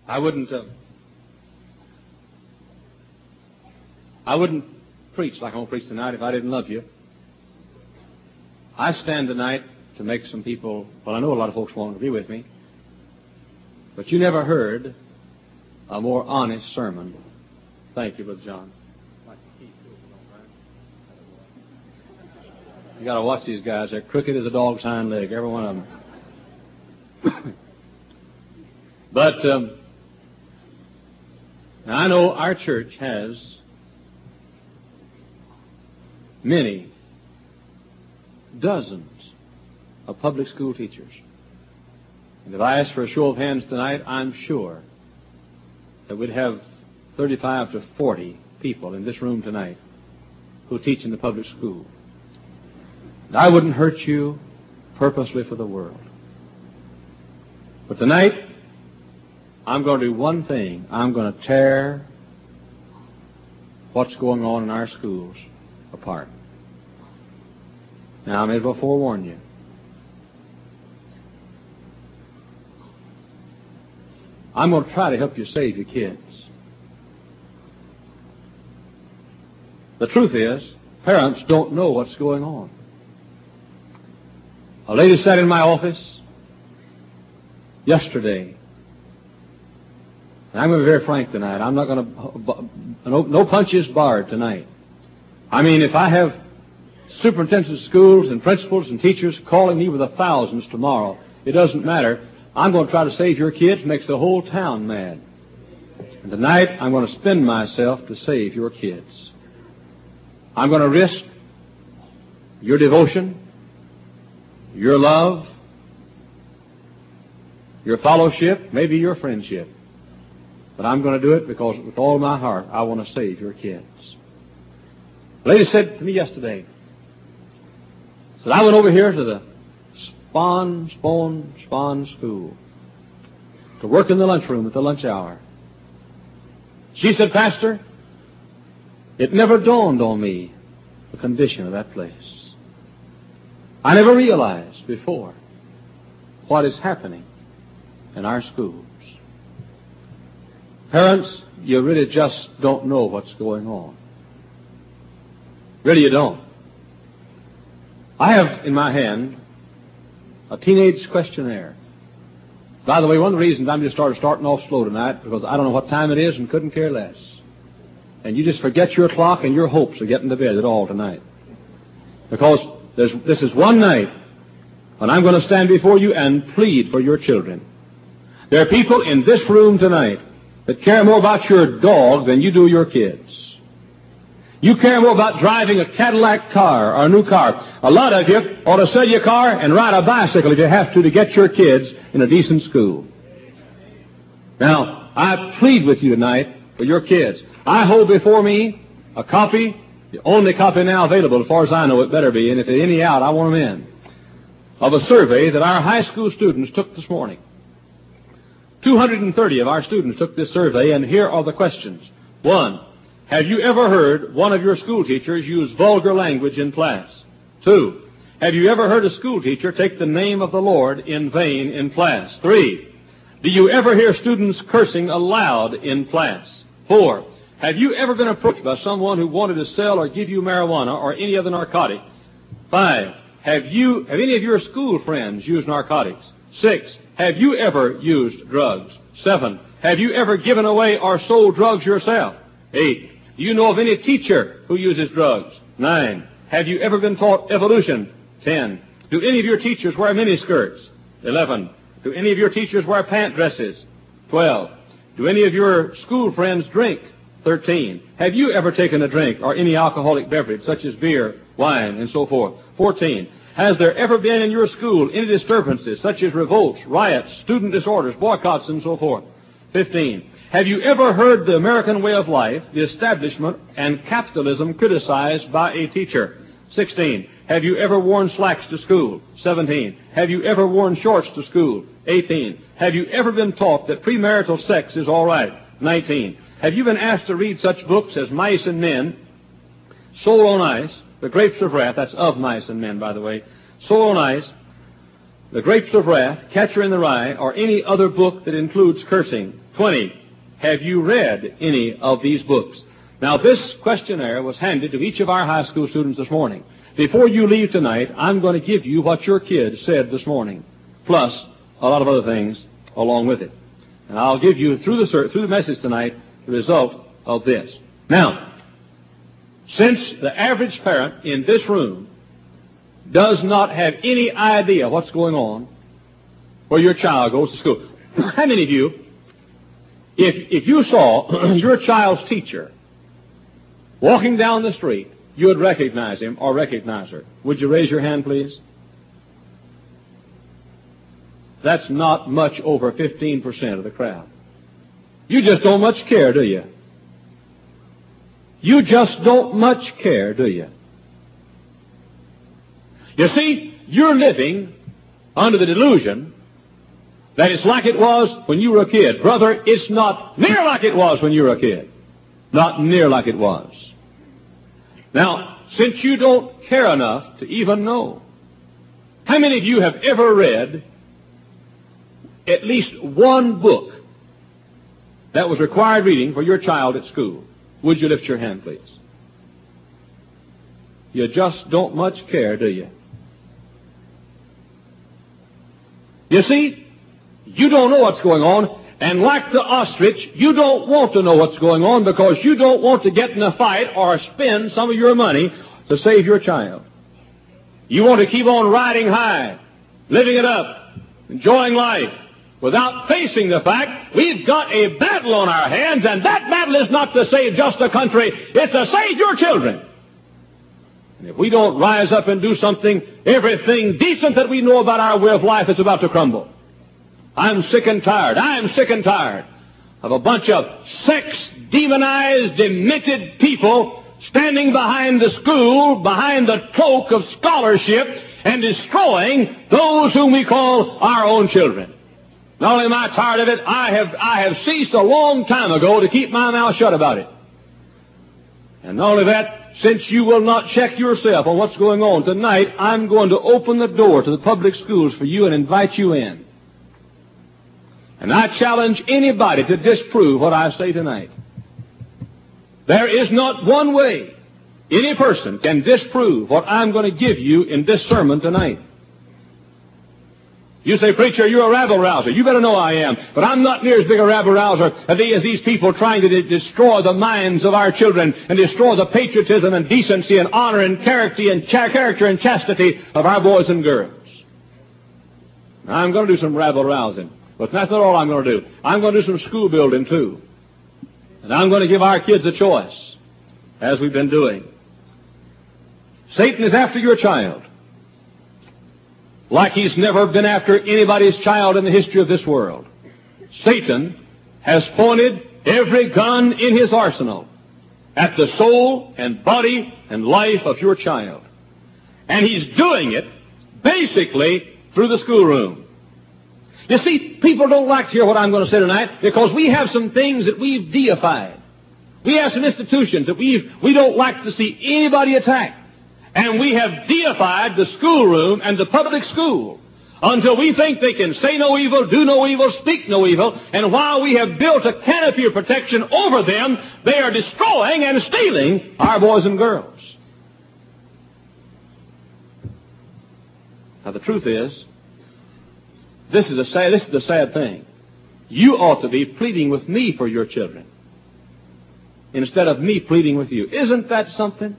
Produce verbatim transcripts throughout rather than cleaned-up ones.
I wouldn't, uh, I wouldn't preach like I'm going to preach tonight if I didn't love you. I stand tonight to make some people, well, I know a lot of folks won't agree with me, but you never heard a more honest sermon. Thank you, Brother John. You got to watch these guys. They're crooked as a dog's hind leg, every one of them. But um, now I know our church has many, dozens of public school teachers. And if I ask for a show of hands tonight, I'm sure that we'd have thirty-five to forty people in this room tonight who teach in the public school. And I wouldn't hurt you purposely for the world. But tonight, I'm going to do one thing. I'm going to tear what's going on in our schools apart. Now, I may as well forewarn you. I'm going to try to help you save your kids. The truth is, parents don't know what's going on. A lady sat in my office yesterday. And I'm going to be very frank tonight. I'm not going to, no, no punches barred tonight. I mean, if I have superintendents of schools and principals and teachers calling me with the thousands tomorrow, it doesn't matter. I'm going to try to save your kids. Makes the whole town mad. And tonight, I'm going to spend myself to save your kids. I'm going to risk your devotion, your love, your fellowship, maybe your friendship. But I'm going to do it because with all my heart, I want to save your kids. A lady said to me yesterday, said, I went over here to the Spon, Spon, Spon School to work in the lunchroom at the lunch hour. She said, Pastor, it never dawned on me the condition of that place. I never realized before what is happening in our schools. Parents, you really just don't know what's going on. Really, you don't. I have in my hand a teenage questionnaire. By the way, one of the reasons I'm just started starting off slow tonight because I don't know what time it is and couldn't care less. And you just forget your clock and your hopes of getting to bed at all tonight. Because there's, this is one night when I'm going to stand before you and plead for your children. There are people in this room tonight that care more about your dog than you do your kids. You care more about driving a Cadillac car or a new car. A lot of you ought to sell your car and ride a bicycle if you have to to get your kids in a decent school. Now, I plead with you tonight for your kids. I hold before me a copy, the only copy now available, as far as I know it better be, and if there's any out, I want them in, of a survey that our high school students took this morning. two hundred thirty of our students took this survey, and here are the questions. One, have you ever heard one of your school teachers use vulgar language in class? Two, have you ever heard a school teacher take the name of the Lord in vain in class? Three, do you ever hear students cursing aloud in class? Four, have you ever been approached by someone who wanted to sell or give you marijuana or any other narcotic? Five, have you, have any of your school friends used narcotics? Six, have you ever used drugs? Seven, have you ever given away or sold drugs yourself? Eight, do you know of any teacher who uses drugs? Nine, have you ever been taught evolution? Ten, do any of your teachers wear miniskirts? Eleven, do any of your teachers wear pant dresses? Twelve, do any of your school friends drink? Thirteen, have you ever taken a drink or any alcoholic beverage such as beer, wine, and so forth? Fourteen, has there ever been in your school any disturbances such as revolts, riots, student disorders, boycotts, and so forth? Fifteen, have you ever heard the American way of life, the establishment, and capitalism criticized by a teacher? Sixteen, have you ever worn slacks to school? Seventeen, have you ever worn shorts to school? Eighteen, have you ever been taught that premarital sex is all right? Nineteen, have you been asked to read such books as Mice and Men, Soul on Ice, The Grapes of Wrath, that's of Mice and Men, by the way, Soul on Ice, The Grapes of Wrath, Catcher in the Rye, or any other book that includes cursing. twenty. Have you read any of these books? Now, this questionnaire was handed to each of our high school students this morning. Before you leave tonight, I'm going to give you what your kids said this morning, plus a lot of other things along with it. And I'll give you, through the, through the message tonight, the result of this. Now, since the average parent in this room does not have any idea what's going on where your child goes to school, how many of you, if, if you saw your child's teacher walking down the street, you would recognize him or recognize her? Would you raise your hand, please? That's not much over fifteen percent of the crowd. You just don't much care, do you? You just don't much care, do you? You see, you're living under the delusion that it's like it was when you were a kid. Brother, it's not near like it was when you were a kid. Not near like it was. Now, since you don't care enough to even know, how many of you have ever read at least one book that was required reading for your child at school? Would you lift your hand, please? You just don't much care, do you? You see, you don't know what's going on, and like the ostrich, you don't want to know what's going on because you don't want to get in a fight or spend some of your money to save your child. You want to keep on riding high, living it up, enjoying life, without facing the fact we've got a battle on our hands, and that battle is not to save just a country, it's to save your children. And if we don't rise up and do something, everything decent that we know about our way of life is about to crumble. I'm sick and tired. I'm sick and tired of a bunch of sex-demonized, demented people standing behind the school, behind the cloak of scholarship, and destroying those whom we call our own children. Not only am I tired of it, I have, I have ceased a long time ago to keep my mouth shut about it. And not only that, since you will not check yourself on what's going on tonight, I'm going to open the door to the public schools for you and invite you in. And I challenge anybody to disprove what I say tonight. There is not one way any person can disprove what I'm going to give you in this sermon tonight. You say, preacher, you're a rabble-rouser. You better know I am. But I'm not near as big a rabble-rouser as these people trying to de- destroy the minds of our children and destroy the patriotism and decency and honor and character and, cha- character and chastity of our boys and girls. Now, I'm going to do some rabble-rousing. But that's not all I'm going to do. I'm going to do some school building, too. And I'm going to give our kids a choice, as we've been doing. Satan is after your child, like he's never been after anybody's child in the history of this world. Satan has pointed every gun in his arsenal at the soul and body and life of your child. And he's doing it basically through the schoolroom. You see, people don't like to hear what I'm going to say tonight because we have some things that we've deified. We have some institutions that we've, we don't like to see anybody attack. And we have deified the schoolroom and the public school until we think they can say no evil, do no evil, speak no evil. And while we have built a canopy of protection over them, they are destroying and stealing our boys and girls. Now, the truth is, This is, a sad, this is the sad thing. You ought to be pleading with me for your children instead of me pleading with you. Isn't that something?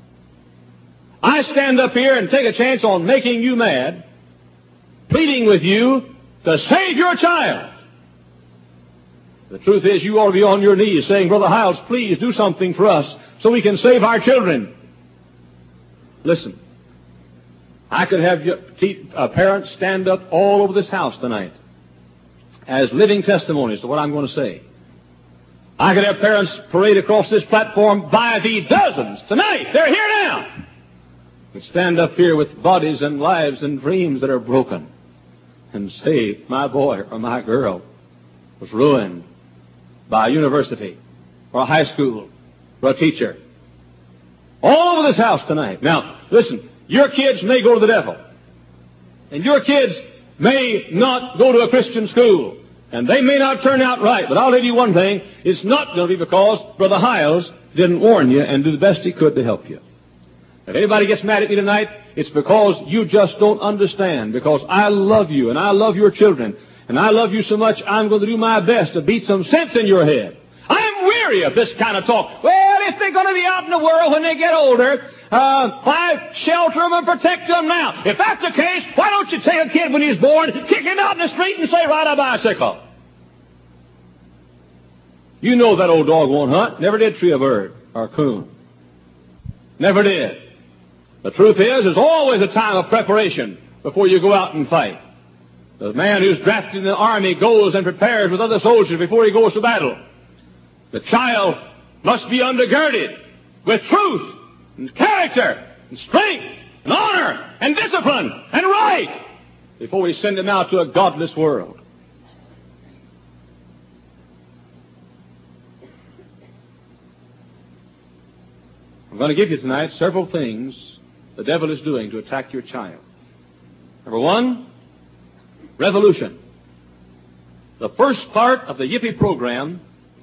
I stand up here and take a chance on making you mad, pleading with you to save your child. The truth is, you ought to be on your knees saying, Brother Hiles, please do something for us so we can save our children. Listen. I could have your te- uh, parents stand up all over this house tonight as living testimonies to what I'm going to say. I could have parents parade across this platform by the dozens tonight. They're here now. But stand up here with bodies and lives and dreams that are broken and say, my boy or my girl was ruined by a university or a high school or a teacher. All over this house tonight. Now, listen. Your kids may go to the devil. And your kids may not go to a Christian school, and they may not turn out right, but I'll tell you one thing, it's not going to be because Brother Hiles didn't warn you and do the best he could to help you. If anybody gets mad at me tonight, it's because you just don't understand, because I love you, and I love your children, and I love you so much, I'm going to do my best to beat some sense in your head. I'm weary of this kind of talk. Well, if they're going to be out in the world when they get older, uh, why shelter them and protect them now? If that's the case, why don't you take a kid when he's born, kick him out in the street and say, ride a bicycle? You know that old dog won't hunt. Never did tree a bird or a coon. Never did. The truth is, there's always a time of preparation before you go out and fight. The man who's drafted in the army goes and prepares with other soldiers before he goes to battle. The child must be undergirded with truth and character and strength and honor and discipline and right before we send him out to a godless world. I'm going to give you tonight several things the devil is doing to attack your child. Number one, revolution. The first part of the Yippie program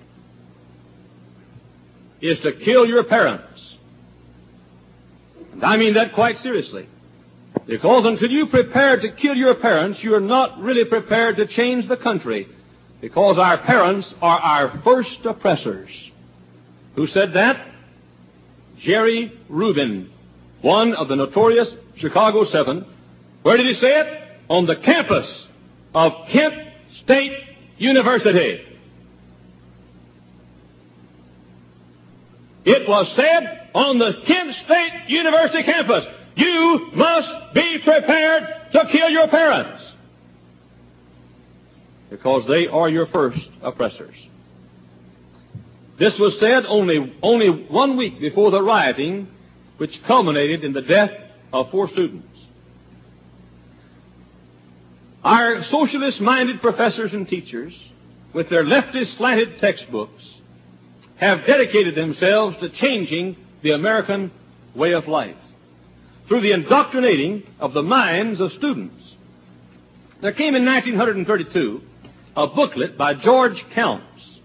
is to kill your parents. And I mean that quite seriously. Because until you prepare to kill your parents, you're not really prepared to change the country. Because our parents are our first oppressors. Who said that? Jerry Rubin, one of the notorious Chicago Seven. Where did he say it? On the campus of Kent State University. It was said on the Kent State University campus, you must be prepared to kill your parents. Because they are your first oppressors. This was said only, only one week before the rioting, which culminated in the death of four students. Our socialist-minded professors and teachers, with their leftist-slanted textbooks, have dedicated themselves to changing the American way of life through the indoctrinating of the minds of students. There came in nineteen thirty-two a booklet by George Counts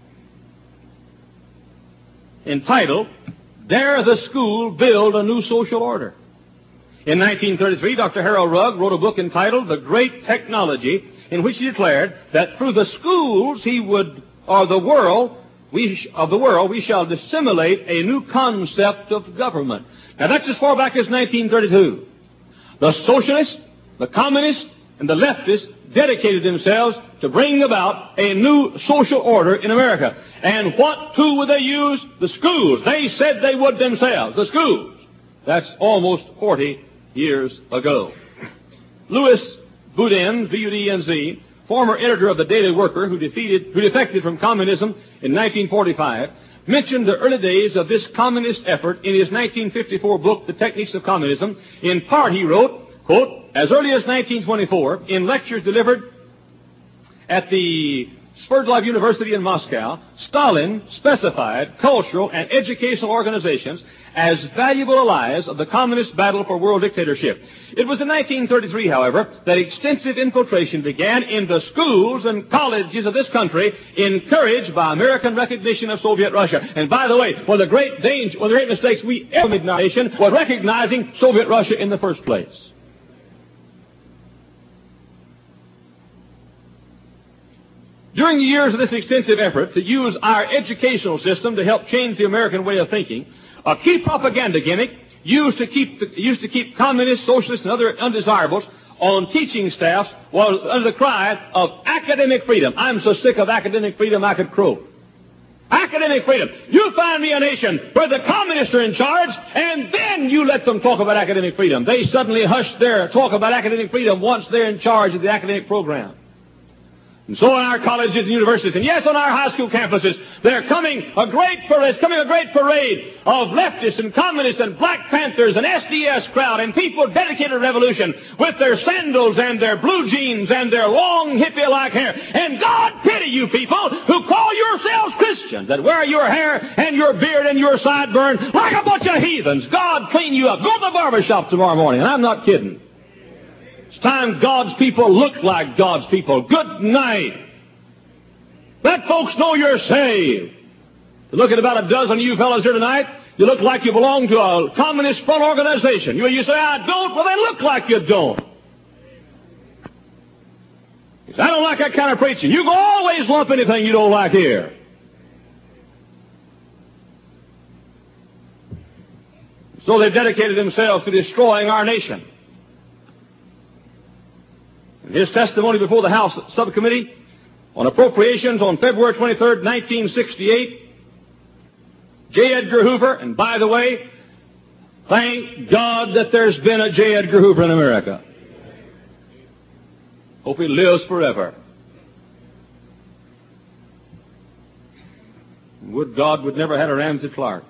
entitled, Dare the School Build a New Social Order? In nineteen thirty-three, Doctor Harold Rugg wrote a book entitled The Great Technology, in which he declared that through the schools he would, or the world, we, of the world, we shall disseminate a new concept of government. Now that's as far back as nineteen thirty-two. The socialists, the communists, and the leftists dedicated themselves to bring about a new social order in America. And what tool would they use? The schools. They said they would themselves. The schools. That's almost forty years ago. Louis Boudin, B U D N Z, former editor of the Daily Worker, who defeated, who defected from communism in nineteen forty-five, mentioned the early days of this communist effort in his nineteen fifty-four book, The Techniques of Communism. In part, he wrote, quote, as early as nineteen twenty-four, in lectures delivered at the Sverdlov University in Moscow, Stalin specified cultural and educational organizations as valuable allies of the communist battle for world dictatorship. It was in nineteen thirty-three, however, that extensive infiltration began into schools and colleges of this country, encouraged by American recognition of Soviet Russia. And by the way, one of the great danger, one of the great mistakes we ever made in our nation was recognizing Soviet Russia in the first place. During the years of this extensive effort to use our educational system to help change the American way of thinking, a key propaganda gimmick used to keep the, used to keep communists, socialists, and other undesirables on teaching staffs was under the cry of academic freedom. I'm so sick of academic freedom I could crow. Academic freedom. You find me a nation where the communists are in charge, and then you let them talk about academic freedom. They suddenly hush their talk about academic freedom once they're in charge of the academic program. And so on our colleges and universities, and yes, on our high school campuses, they're coming a great parade, coming a great parade of leftists and communists and Black Panthers and S D S crowd and people dedicated to revolution with their sandals and their blue jeans and their long hippie-like hair. And God pity you people who call yourselves Christians that wear your hair and your beard and your sideburn like a bunch of heathens. God clean you up. Go to the barber shop tomorrow morning, and I'm not kidding. It's time God's people look like God's people. Good night. Let folks know you're saved. To look at about a dozen of you fellows here tonight, you look like you belong to a communist front organization. You, you say, I don't, well then look like you don't. You say, I don't like that kind of preaching. You can always lump anything you don't like here. So they've dedicated themselves to destroying our nation. In his testimony before the House Subcommittee on Appropriations on February twenty-third, nineteen sixty-eight, J. Edgar Hoover, and by the way, thank God that there's been a J. Edgar Hoover in America. Hope he lives forever. Would God would never had a Ramsey Clark.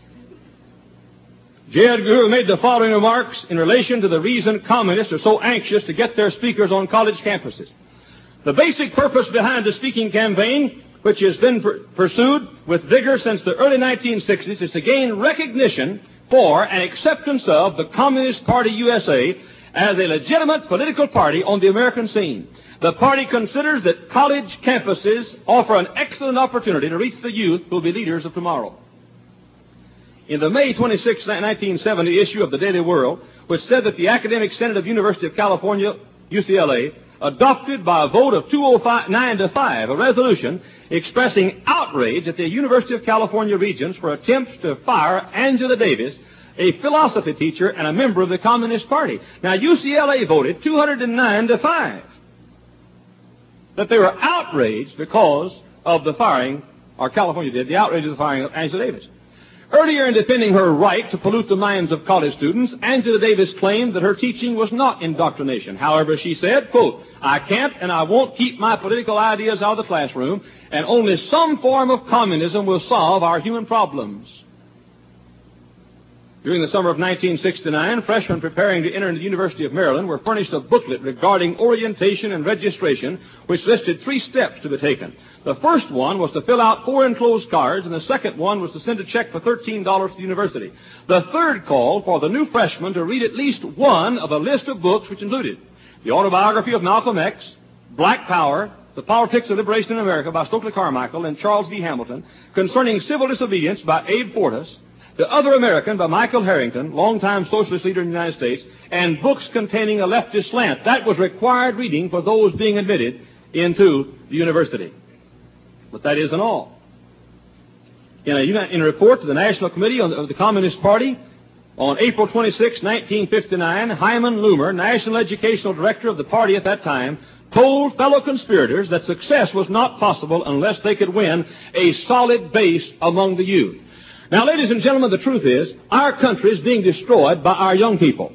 J. Edgar Hoover made the following remarks in relation to the reason communists are so anxious to get their speakers on college campuses. The basic purpose behind the speaking campaign, which has been per- pursued with vigor since the early nineteen sixties, is to gain recognition for and acceptance of the Communist Party U S A as a legitimate political party on the American scene. The party considers that college campuses offer an excellent opportunity to reach the youth who will be leaders of tomorrow. In the May twenty-sixth, nineteen seventy issue of the Daily World, which said that the Academic Senate of University of California, U C L A, adopted by a vote of two oh nine to five a resolution expressing outrage at the University of California Regents for attempts to fire Angela Davis, a philosophy teacher and a member of the Communist Party. Now, U C L A voted two hundred nine to five that they were outraged because of the firing, or California did, the outrage of the firing of Angela Davis. Earlier in defending her right to pollute the minds of college students, Angela Davis claimed that her teaching was not indoctrination. However, she said, quote, I can't and I won't keep my political ideas out of the classroom, and only some form of communism will solve our human problems. During the summer of nineteen sixty-nine, freshmen preparing to enter the University of Maryland were furnished a booklet regarding orientation and registration, which listed three steps to be taken. The first one was to fill out four enclosed cards, and the second one was to send a check for thirteen dollars to the university. The third called for the new freshmen to read at least one of a list of books which included the autobiography of Malcolm X, Black Power, The Politics of Liberation in America by Stokely Carmichael and Charles D. Hamilton, Concerning Civil Disobedience by Abe Fortas, The Other American by Michael Harrington, longtime socialist leader in the United States, and books containing a leftist slant. That was required reading for those being admitted into the university. But that isn't all. In a, in a report to the National Committee on the, of the Communist Party on April twenty-sixth, nineteen fifty-nine, Hyman Loomer, National Educational Director of the party at that time, told fellow conspirators that success was not possible unless they could win a solid base among the youth. Now, ladies and gentlemen, the truth is, our country is being destroyed by our young people.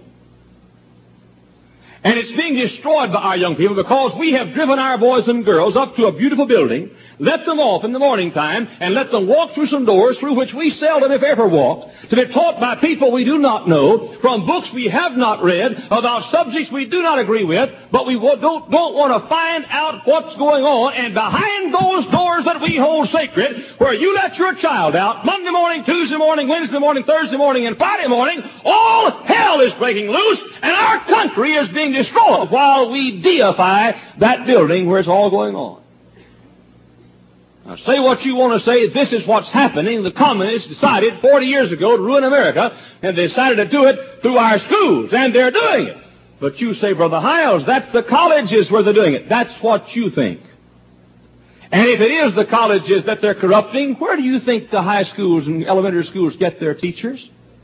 And it's being destroyed by our young people because we have driven our boys and girls up to a beautiful building, let them off in the morning time, and let them walk through some doors through which we seldom, if ever, walked, to be taught by people we do not know, from books we have not read, about subjects we do not agree with, but we don't, don't want to find out what's going on. And behind those doors that we hold sacred, where you let your child out, Monday morning, Tuesday morning, Wednesday morning, Thursday morning, and Friday morning, all hell is breaking loose, and our country is being destroyed while we deify that building where it's all going on. Now, say what you want to say. This is what's happening. The communists decided forty years ago to ruin America, and they decided to do it through our schools, and they're doing it. But you say, Brother Hiles, that's the colleges where they're doing it. That's what you think. And if it is the colleges that they're corrupting, where do you think the high schools and elementary schools get their teachers?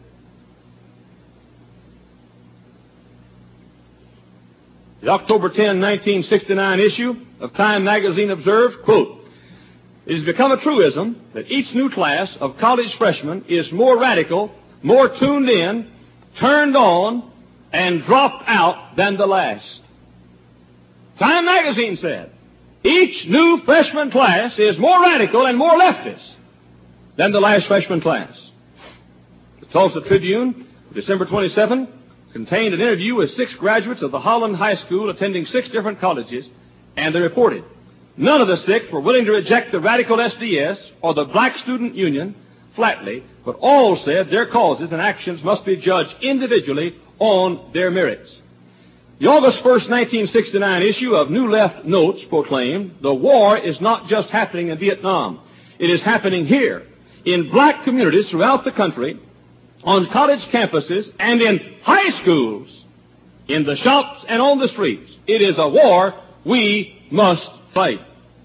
The October tenth, nineteen sixty-nine issue of Time magazine observed, quote, it has become a truism that each new class of college freshmen is more radical, more tuned in, turned on, and dropped out than the last. Time magazine said, each new freshman class is more radical and more leftist than the last freshman class. The Tulsa Tribune, December twenty-seventh, contained an interview with six graduates of the Holland High School attending six different colleges, and they reported none of the six were willing to reject the radical S D S or the Black Student Union flatly, but all said their causes and actions must be judged individually on their merits. The August first, nineteen sixty-nine issue of New Left Notes proclaimed, the war is not just happening in Vietnam. It is happening here, in black communities throughout the country, on college campuses, and in high schools, in the shops and on the streets. It is a war we must fight.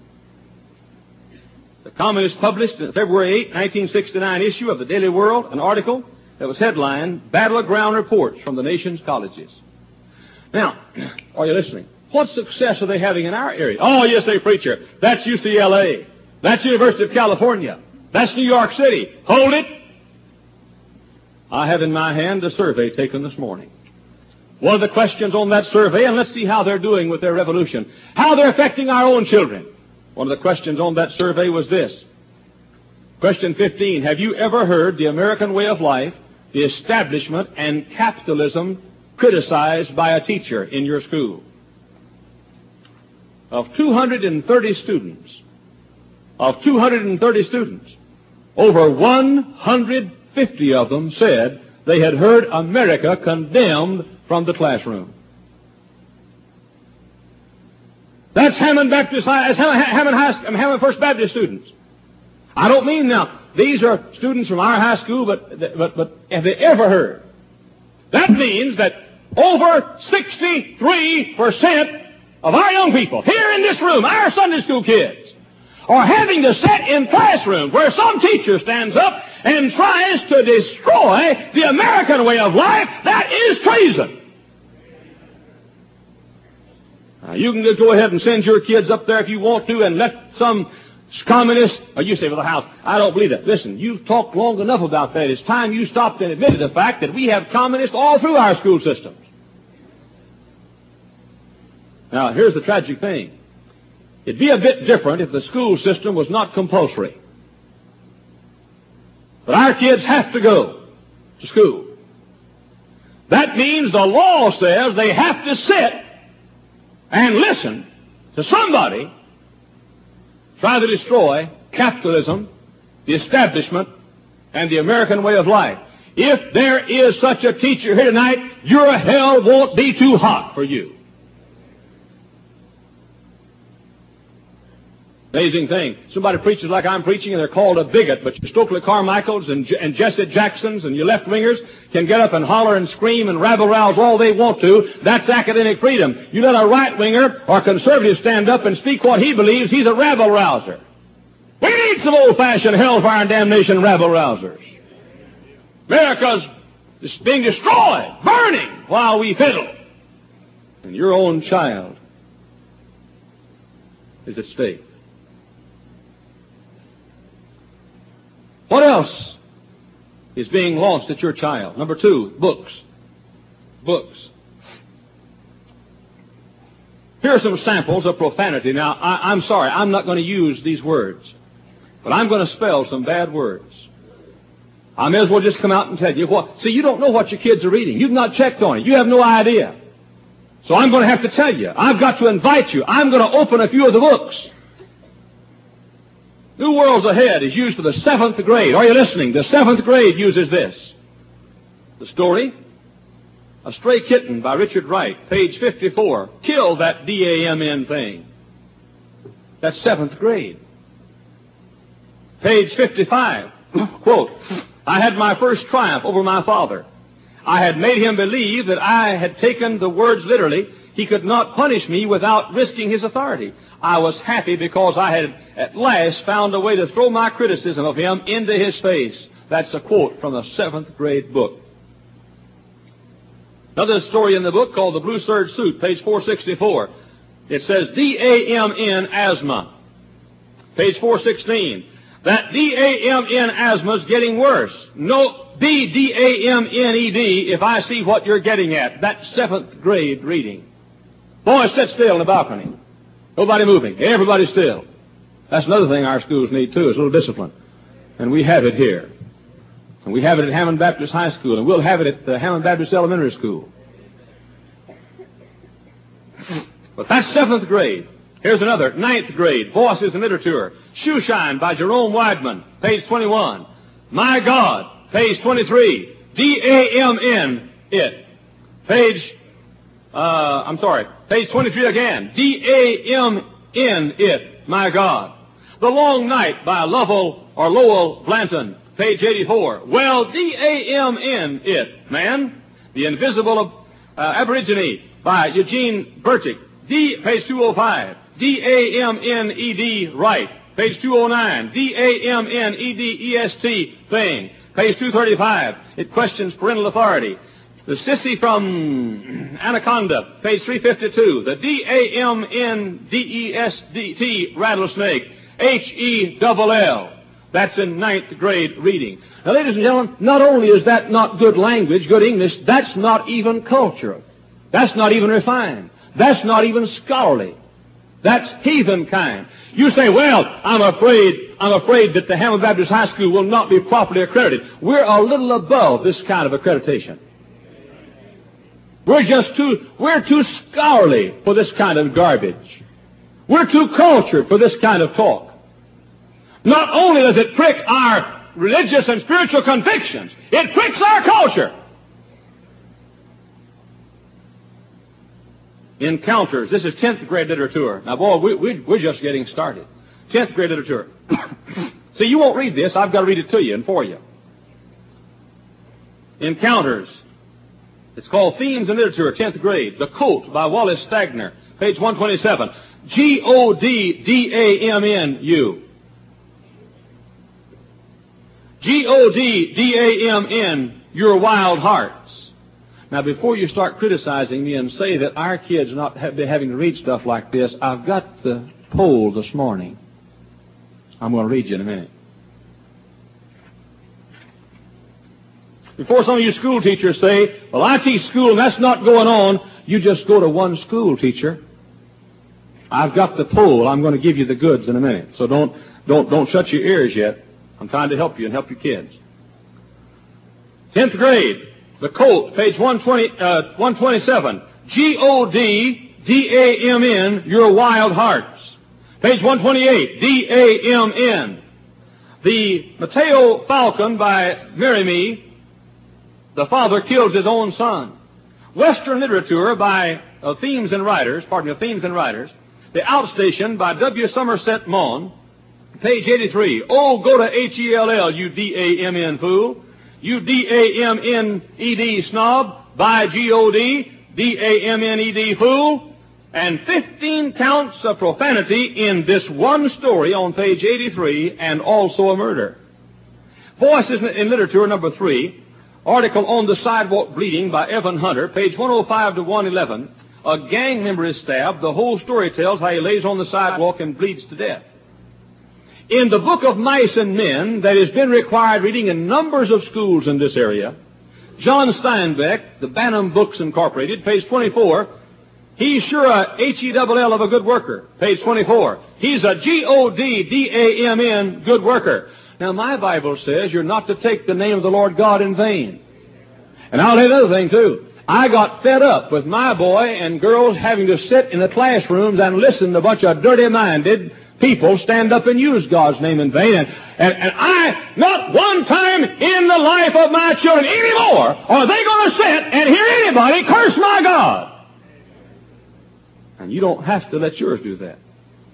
The Communists published in the February eighth, nineteen sixty-nine issue of the Daily World an article that was headlined, Battleground Reports from the Nation's Colleges. Now, are you listening? What success are they having in our area? Oh, you say, preacher, that's U C L A. That's University of California. That's New York City. Hold it. I have in my hand a survey taken this morning. One of the questions on that survey, and let's see how they're doing with their revolution, how they're affecting our own children. One of the questions on that survey was this. Question fifteen, have you ever heard the American way of life, the establishment, and capitalism criticized by a teacher in your school? Of two hundred thirty students, of two hundred thirty students, over one hundred fifty of them said they had heard America condemned from the classroom. That's Hammond Baptist, that's Hammond, High, Hammond First Baptist students. I don't mean now, these are students from our high school, but, but, but have they ever heard? That means that over sixty-three percent of our young people here in this room, our Sunday school kids, are having to sit in classrooms where some teacher stands up and tries to destroy the American way of life. That is treason. Now, you can go ahead and send your kids up there if you want to and let some communist, or you say, well, the house, I don't believe that. Listen, you've talked long enough about that. It's time you stopped and admitted the fact that we have communists all through our school systems. Now, here's the tragic thing. It'd be a bit different if the school system was not compulsory. But our kids have to go to school. That means the law says they have to sit and listen to somebody try to destroy capitalism, the establishment, and the American way of life. If there is such a teacher here tonight, your hell won't be too hot for you. Amazing thing. Somebody preaches like I'm preaching and they're called a bigot, but your Stokely Carmichaels and, Je- and Jesse Jacksons and your left-wingers can get up and holler and scream and rabble-rouse all they want to. That's academic freedom. You let a right-winger or conservative stand up and speak what he believes, he's a rabble-rouser. We need some old-fashioned hellfire and damnation rabble-rousers. America's being destroyed, burning, while we fiddle. And your own child is at stake. What else is being lost at your child? Number two, books. Books. Here are some samples of profanity. Now, I, I'm sorry, I'm not going to use these words, but I'm going to spell some bad words. I may as well just come out and tell you what. See, you don't know what your kids are reading. You've not checked on it. You have no idea. So I'm going to have to tell you. I've got to invite you. I'm going to open a few of the books. New Worlds Ahead is used for the seventh grade. Are you listening? The seventh grade uses this. The story, A Stray Kitten by Richard Wright, page fifty-four. Kill that D A M N thing. That's seventh grade. Page fifty-five. Quote, I had my first triumph over my father. I had made him believe that I had taken the words literally. He could not punish me without risking his authority. I was happy because I had at last found a way to throw my criticism of him into his face. That's a quote from a seventh grade book. Another story in the book called The Blue Serge Suit, page four sixty-four. It says D A M N asthma. Page four sixteen. That D A M N asthma is getting worse. No, B D A M N E D if I see what you're getting at. That's seventh grade reading. Boys, sit still in the balcony. Nobody moving. Everybody still. That's another thing our schools need, too, is a little discipline. And we have it here. And we have it at Hammond Baptist High School, and we'll have it at the Hammond Baptist Elementary School. But that's seventh grade. Here's another, ninth grade, Voices in Literature. Shoeshine by Jerome Weidman, page twenty-one. My God, page twenty-three. D A M N, it. Page Uh, I'm sorry, page twenty-three again. D A M N it, my God. The Long Night by Lovell or Lowell Blanton, page eighty-four. Well, D A M N it, man. The Invisible uh, Aborigine by Eugene Burtick, D, page two oh five. D A M N E D Right, page two oh nine. D A M N E D E S T Thing, page two thirty-five. It questions parental authority. The Sissy from Anaconda, page three fifty-two. The D A M N D E S T Rattlesnake, H E L L. That's in ninth grade reading. Now, ladies and gentlemen, not only is that not good language, good English, that's not even cultural. That's not even refined. That's not even scholarly. That's heathen kind. You say, well, I'm afraid, I'm afraid that the Hamilton Baptist High School will not be properly accredited. We're a little above this kind of accreditation. We're just too, we're too scholarly for this kind of garbage. We're too cultured for this kind of talk. Not only does it prick our religious and spiritual convictions, it pricks our culture. Encounters. This is tenth grade literature. Now, boy, we, we, we're just getting started. tenth grade literature. See, you won't read this. I've got to read it to you and for you. Encounters. It's called Themes in Literature, tenth grade. The Colt by Wallace Stagner, page one twenty-seven. G O D D A M N U. G O D D A M N, your wild hearts. Now, before you start criticizing me and say that our kids are not have been having to read stuff like this, I've got the poll this morning. I'm going to read you in a minute. Before some of you school teachers say, well, I teach school and that's not going on, you just go to one school teacher. I've got the poll. I'm going to give you the goods in a minute. So don't, don't, don't shut your ears yet. I'm trying to help you and help your kids. tenth grade. The Colt, page one twenty, uh, one twenty-seven. G O D D A M N, your wild hearts. Page one twenty-eight. D A M N. The Mateo Falcon by Merimee, the father kills his own son. Western Literature by uh, Themes and Writers, pardon me, Themes and Writers. The Outstation by W. Somerset Maugham, page eighty-three. Oh, go to H E L L, you D A M N fool. You D A M N E D snob, by G O D, D A M N E D fool, and fifteen counts of profanity in this one story on page eighty-three, and also a murder. Voices in Literature, number three, article on the sidewalk bleeding by Evan Hunter, page one oh five to one eleven. A gang member is stabbed. The whole story tells how he lays on the sidewalk and bleeds to death. In the book of Mice and Men that has been required reading in numbers of schools in this area, John Steinbeck, the Bantam Books Incorporated, page twenty-four, he's sure a H E L L of a good worker, page twenty-four. He's a G O D D A M N good worker. Now, my Bible says you're not to take the name of the Lord God in vain. And I'll tell you another thing, too. I got fed up with my boy and girls having to sit in the classrooms and listen to a bunch of dirty-minded people stand up and use God's name in vain. And, and, and I, not one time in the life of my children anymore are they going to sit and hear anybody curse my God. And you don't have to let yours do that.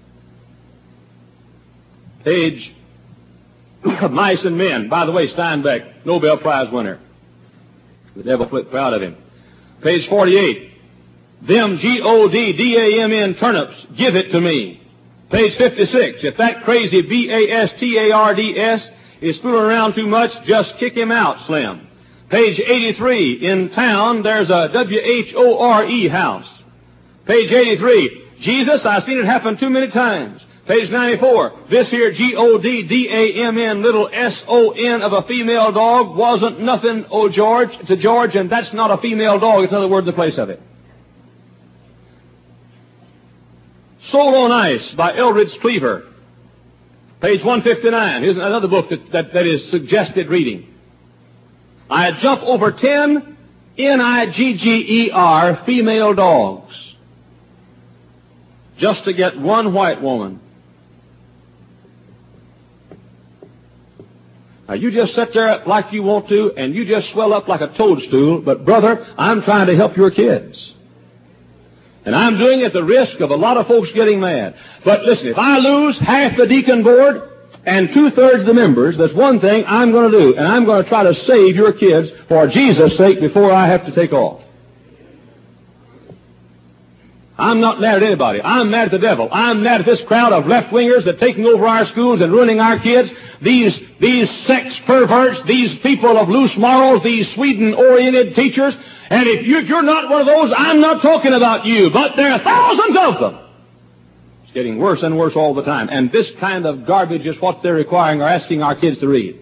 Page Mice and Men. By the way, Steinbeck, Nobel Prize winner. The devil flipped proud of him. Page forty-eight. Them G O D D A M N turnips, give it to me. Page fifty-six. If that crazy B A S T A R D S is fooling around too much, just kick him out, Slim. Page eighty-three. In town, there's a W H O R E house. Page eighty-three. Jesus, I've seen it happen too many times. Page ninety-four. This here G O D D A M N little S O N of a female dog wasn't nothing, oh George, to George, and that's not a female dog. It's another word in the place of it. Soul on Ice by Eldridge Cleaver. Page one fifty-nine. Here's another book that, that, that is suggested reading. I jump over ten N I G G E R female dogs just to get one white woman. Now, you just sit there like you want to, and you just swell up like a toadstool, but, brother, I'm trying to help your kids. And I'm doing it at the risk of a lot of folks getting mad. But listen, if I lose half the deacon board and two-thirds of the members, there's one thing I'm going to do, and I'm going to try to save your kids for Jesus' sake before I have to take off. I'm not mad at anybody. I'm mad at the devil. I'm mad at this crowd of left-wingers that are taking over our schools and ruining our kids. These, these sex perverts, these people of loose morals, these Sweden-oriented teachers. And if, you, if you're not one of those, I'm not talking about you. But there are thousands of them. It's getting worse and worse all the time. And this kind of garbage is what they're requiring or asking our kids to read.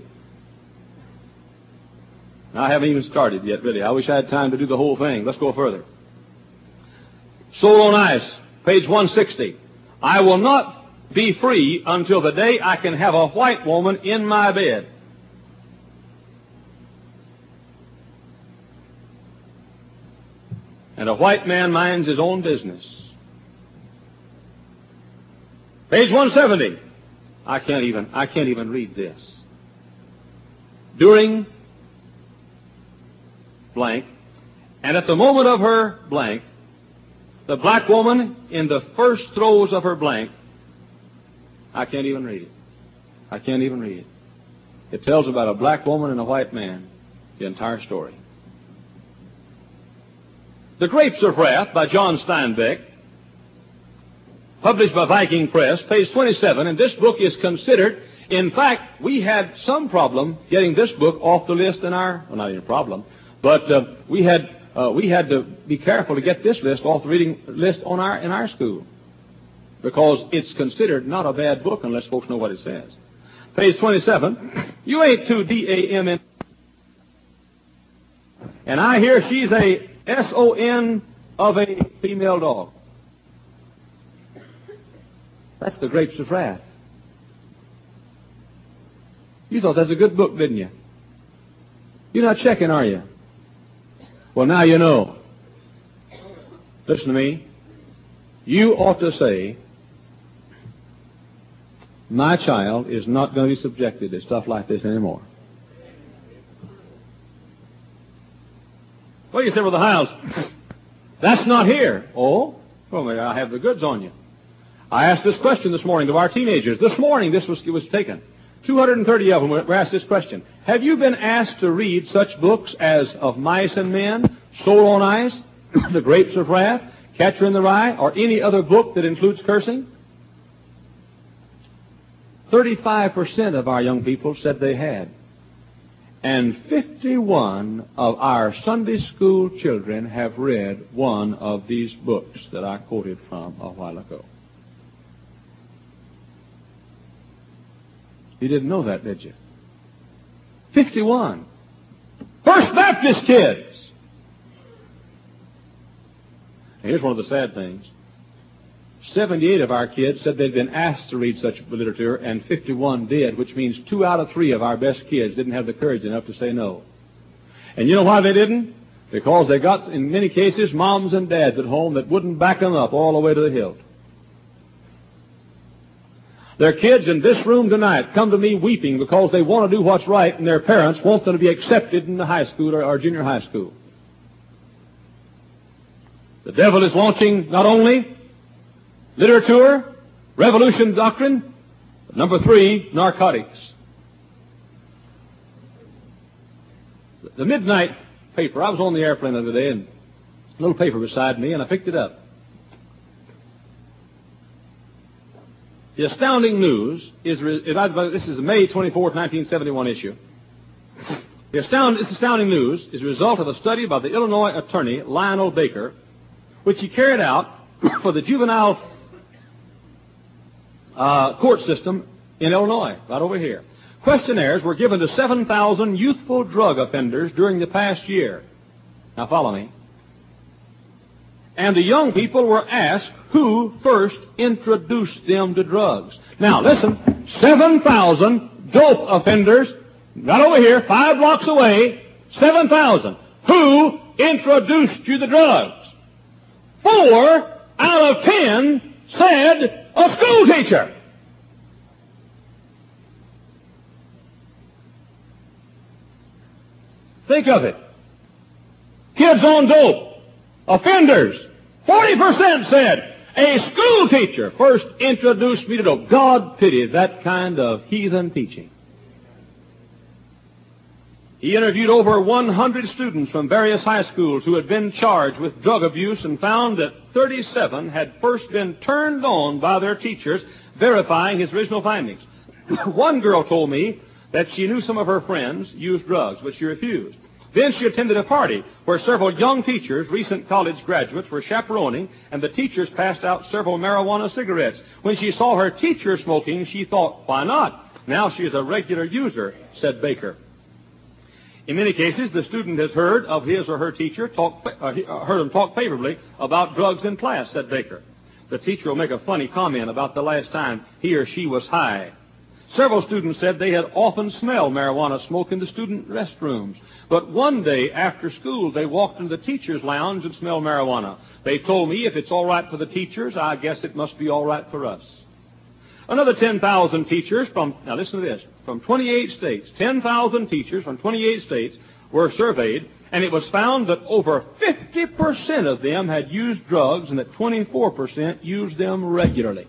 I haven't even started yet, really. I wish I had time to do the whole thing. Let's go further. Soul on Ice, page one sixty. I will not be free until the day I can have a white woman in my bed. And a white man minds his own business. Page one seventy. I can't even, I can't even read this. During blank, and at the moment of her blank, the black woman in the first throes of her blank, I can't even read it. I can't even read it. It tells about a black woman and a white man, the entire story. The Grapes of Wrath by John Steinbeck, published by Viking Press, page twenty-seven, and this book is considered, in fact, we had some problem getting this book off the list in our, well, not even a problem, but uh, we had uh, we had to be careful to get this list off the reading list on our in our school, because it's considered not a bad book unless folks know what it says. Page twenty-seven, you ain't too D A M N, and I hear she's a S O N of a female dog. That's the Grapes of Wrath. You thought that's a good book, didn't you? You're not checking, are you? Well, now you know. Listen to me. You ought to say, my child is not going to be subjected to stuff like this anymore. Well, you say, well, the house, that's not here. Oh? Well, maybe I have the goods on you. I asked this question this morning to our teenagers. This morning this was, it was taken. two hundred thirty of them were asked this question. Have you been asked to read such books as Of Mice and Men, Soul on Ice, The Grapes of Wrath, Catcher in the Rye, or any other book that includes cursing? thirty-five percent of our young people said they had. And fifty-one of our Sunday school children have read one of these books that I quoted from a while ago. You didn't know that, did you? fifty-one. First Baptist kids. Here's one of the sad things. seventy-eight of our kids said they'd been asked to read such literature, and fifty-one did, which means two out of three of our best kids didn't have the courage enough to say no. And you know why they didn't? Because they got, in many cases, moms and dads at home that wouldn't back them up all the way to the hilt. Their kids in this room tonight come to me weeping because they want to do what's right, and their parents want them to be accepted in the high school or, or junior high school. The devil is launching not only literature, revolution doctrine, but number three, narcotics. The midnight paper, I was on the airplane the other day, and a little paper beside me, and I picked it up. The Astounding News is, this is the May twenty-fourth, nineteen seventy-one issue. The astound, this Astounding News is a result of a study by the Illinois attorney Lionel Baker, which he carried out for the juvenile uh, court system in Illinois, right over here. Questionnaires were given to seven thousand youthful drug offenders during the past year. Now follow me. And the young people were asked who first introduced them to drugs. Now listen, seven thousand dope offenders, right over here, five blocks away, seven thousand. Who introduced you to drugs? Four out of ten said a school teacher. Think of it. Kids on dope, offenders, forty percent said, a school teacher first introduced me to dope. God pity that kind of heathen teaching. He interviewed over one hundred students from various high schools who had been charged with drug abuse and found that thirty-seven had first been turned on by their teachers, verifying his original findings. One girl told me that she knew some of her friends used drugs, but she refused. Then she attended a party where several young teachers, recent college graduates, were chaperoning, and the teachers passed out several marijuana cigarettes. When she saw her teacher smoking, she thought, why not? Now she is a regular user, said Baker. In many cases, the student has heard of his or her teacher talk, uh, heard him talk favorably about drugs in class, said Baker. The teacher will make a funny comment about the last time he or she was high. Several students said they had often smelled marijuana smoke in the student restrooms. But one day after school, they walked into the teacher's lounge and smelled marijuana. They told me, if it's all right for the teachers, I guess it must be all right for us. Another ten thousand teachers from, now listen to this, from twenty-eight states, ten thousand teachers from twenty-eight states were surveyed, and it was found that over fifty percent of them had used drugs and that twenty-four percent used them regularly.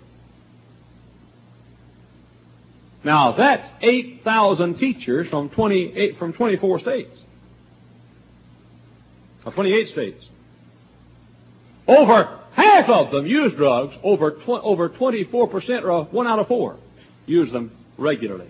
Now, that's eight thousand teachers from twenty-eight, from twenty-four states. Of twenty-eight states. Over half of them use drugs. Over tw- over twenty-four percent, or one out of four, use them regularly.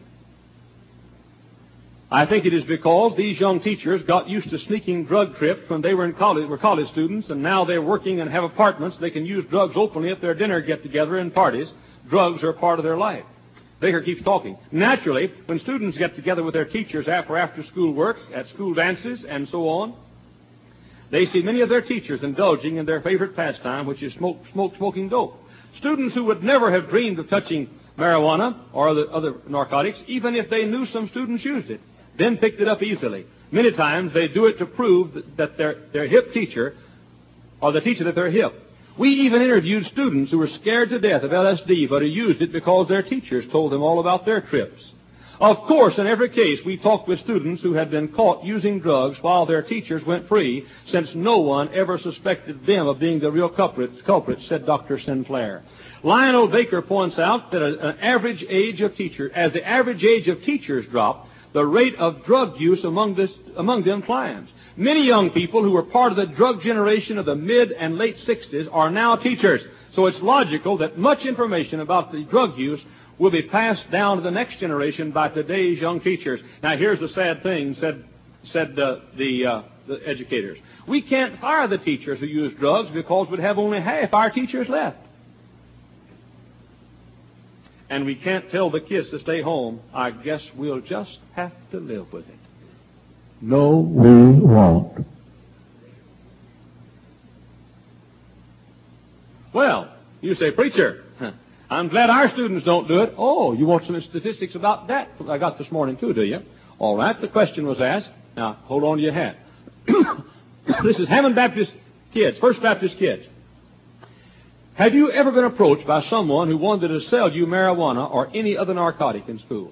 I think it is because these young teachers got used to sneaking drug trips when they were in college, were college students, and now they're working and have apartments. They can use drugs openly at their dinner get-together and parties. Drugs are part of their life. Baker keeps talking. Naturally, when students get together with their teachers after after-school work, at school dances, and so on, they see many of their teachers indulging in their favorite pastime, which is smoke, smoke, smoking dope. Students who would never have dreamed of touching marijuana or other, other narcotics, even if they knew some students used it, then picked it up easily. Many times they do it to prove that, that their, their hip teacher, or the teacher that they're hip. We even interviewed students who were scared to death of L S D, but who used it because their teachers told them all about their trips. Of course, in every case, we talked with students who had been caught using drugs while their teachers went free, since no one ever suspected them of being the real culprits, culprits, said Doctor Sinclair. Lionel Baker points out that an average age of teachers, as the average age of teachers dropped, the rate of drug use among, this, among them climbs. Many young people who were part of the drug generation of the mid and late sixties are now teachers. So it's logical that much information about the drug use will be passed down to the next generation by today's young teachers. Now, here's the sad thing, said, said uh, the, uh, the educators. We can't fire the teachers who use drugs because we'd have only half our teachers left. And we can't tell the kids to stay home. I guess we'll just have to live with it. No, we won't. Well, you say, preacher, I'm glad our students don't do it. Oh, you want some statistics about that? I got this morning too, do you? All right, the question was asked. Now, hold on to your hat. This is Hammond Baptist kids, First Baptist kids. Have you ever been approached by someone who wanted to sell you marijuana or any other narcotic in school?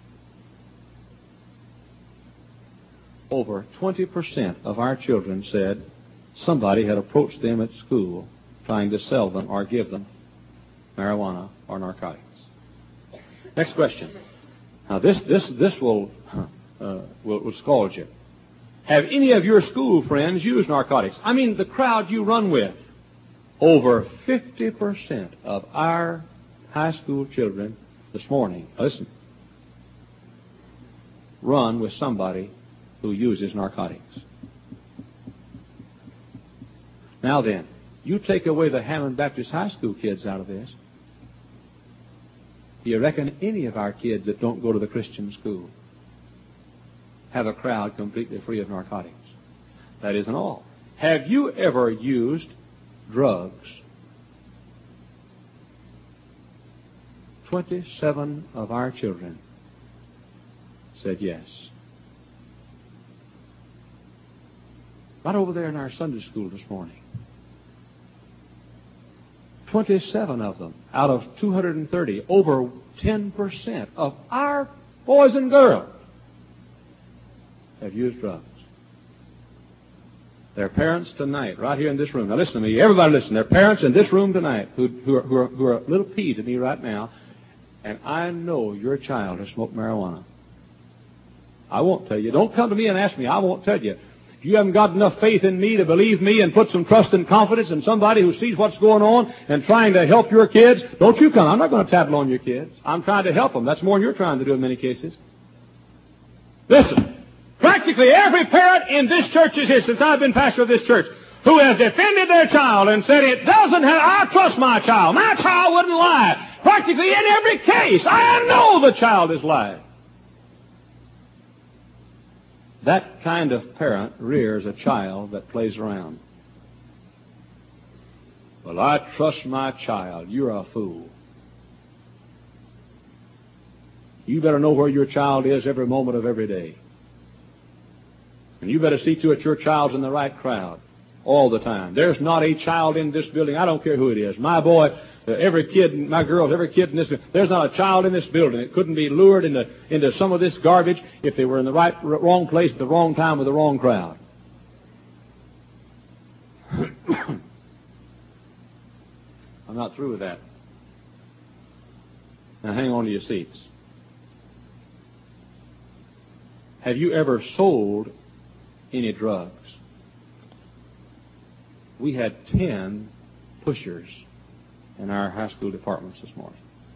Over twenty percent of our children said somebody had approached them at school trying to sell them or give them marijuana or narcotics. Next question. Now this this this will uh, will, will scald you. Have any of your school friends used narcotics? I mean, the crowd you run with. Over fifty percent of our high school children this morning, listen, run with somebody who uses narcotics. Now then, you take away the Hammond Baptist High School kids out of this. Do you reckon any of our kids that don't go to the Christian school have a crowd completely free of narcotics? That isn't all. Have you ever used drugs? Twenty-seven of our children said yes. Right over there in our Sunday school this morning. Twenty-seven of them out of two hundred thirty, over ten percent of our boys and girls have used drugs. There are parents tonight, right here in this room. Now listen to me. Everybody listen. There are parents in this room tonight who, who, are, who, are, who are a little peeved at me right now, and I know your child has smoked marijuana. I won't tell you. Don't come to me and ask me. I won't tell you. If you haven't got enough faith in me to believe me and put some trust and confidence in somebody who sees what's going on and trying to help your kids, don't you come. I'm not going to tattle on your kids. I'm trying to help them. That's more than you're trying to do in many cases. Listen, practically every parent in this church is here, since I've been pastor of this church, who has defended their child and said, it doesn't have, I trust my child. My child wouldn't lie. Practically in every case, I know the child is lying. That kind of parent rears a child that plays around. Well, I trust my child. You're a fool. You better know where your child is every moment of every day. And you better see to it your child's in the right crowd all the time. There's not a child in this building, I don't care who it is. My boy, uh, every kid, my girls, every kid in this building, there's not a child in this building that couldn't be lured into, into some of this garbage if they were in the right, wrong place at the wrong time with the wrong crowd. I'm not through with that. Now hang on to your seats. Have you ever sold any drugs? We had ten pushers in our high school departments this morning.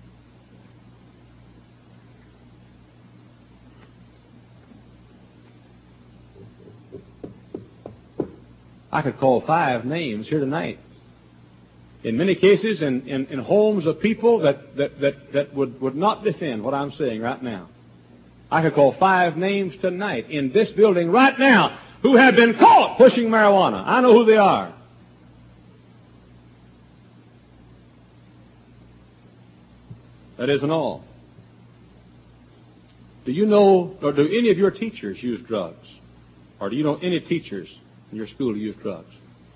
I could call five names here tonight. In many cases, in, in, in homes of people that, that, that, that would, would not defend what I'm saying right now. I could call five names tonight in this building right now who have been caught pushing marijuana. I know who they are. That isn't all. Do you know, or do any of your teachers use drugs? Or do you know any teachers in your school who use drugs?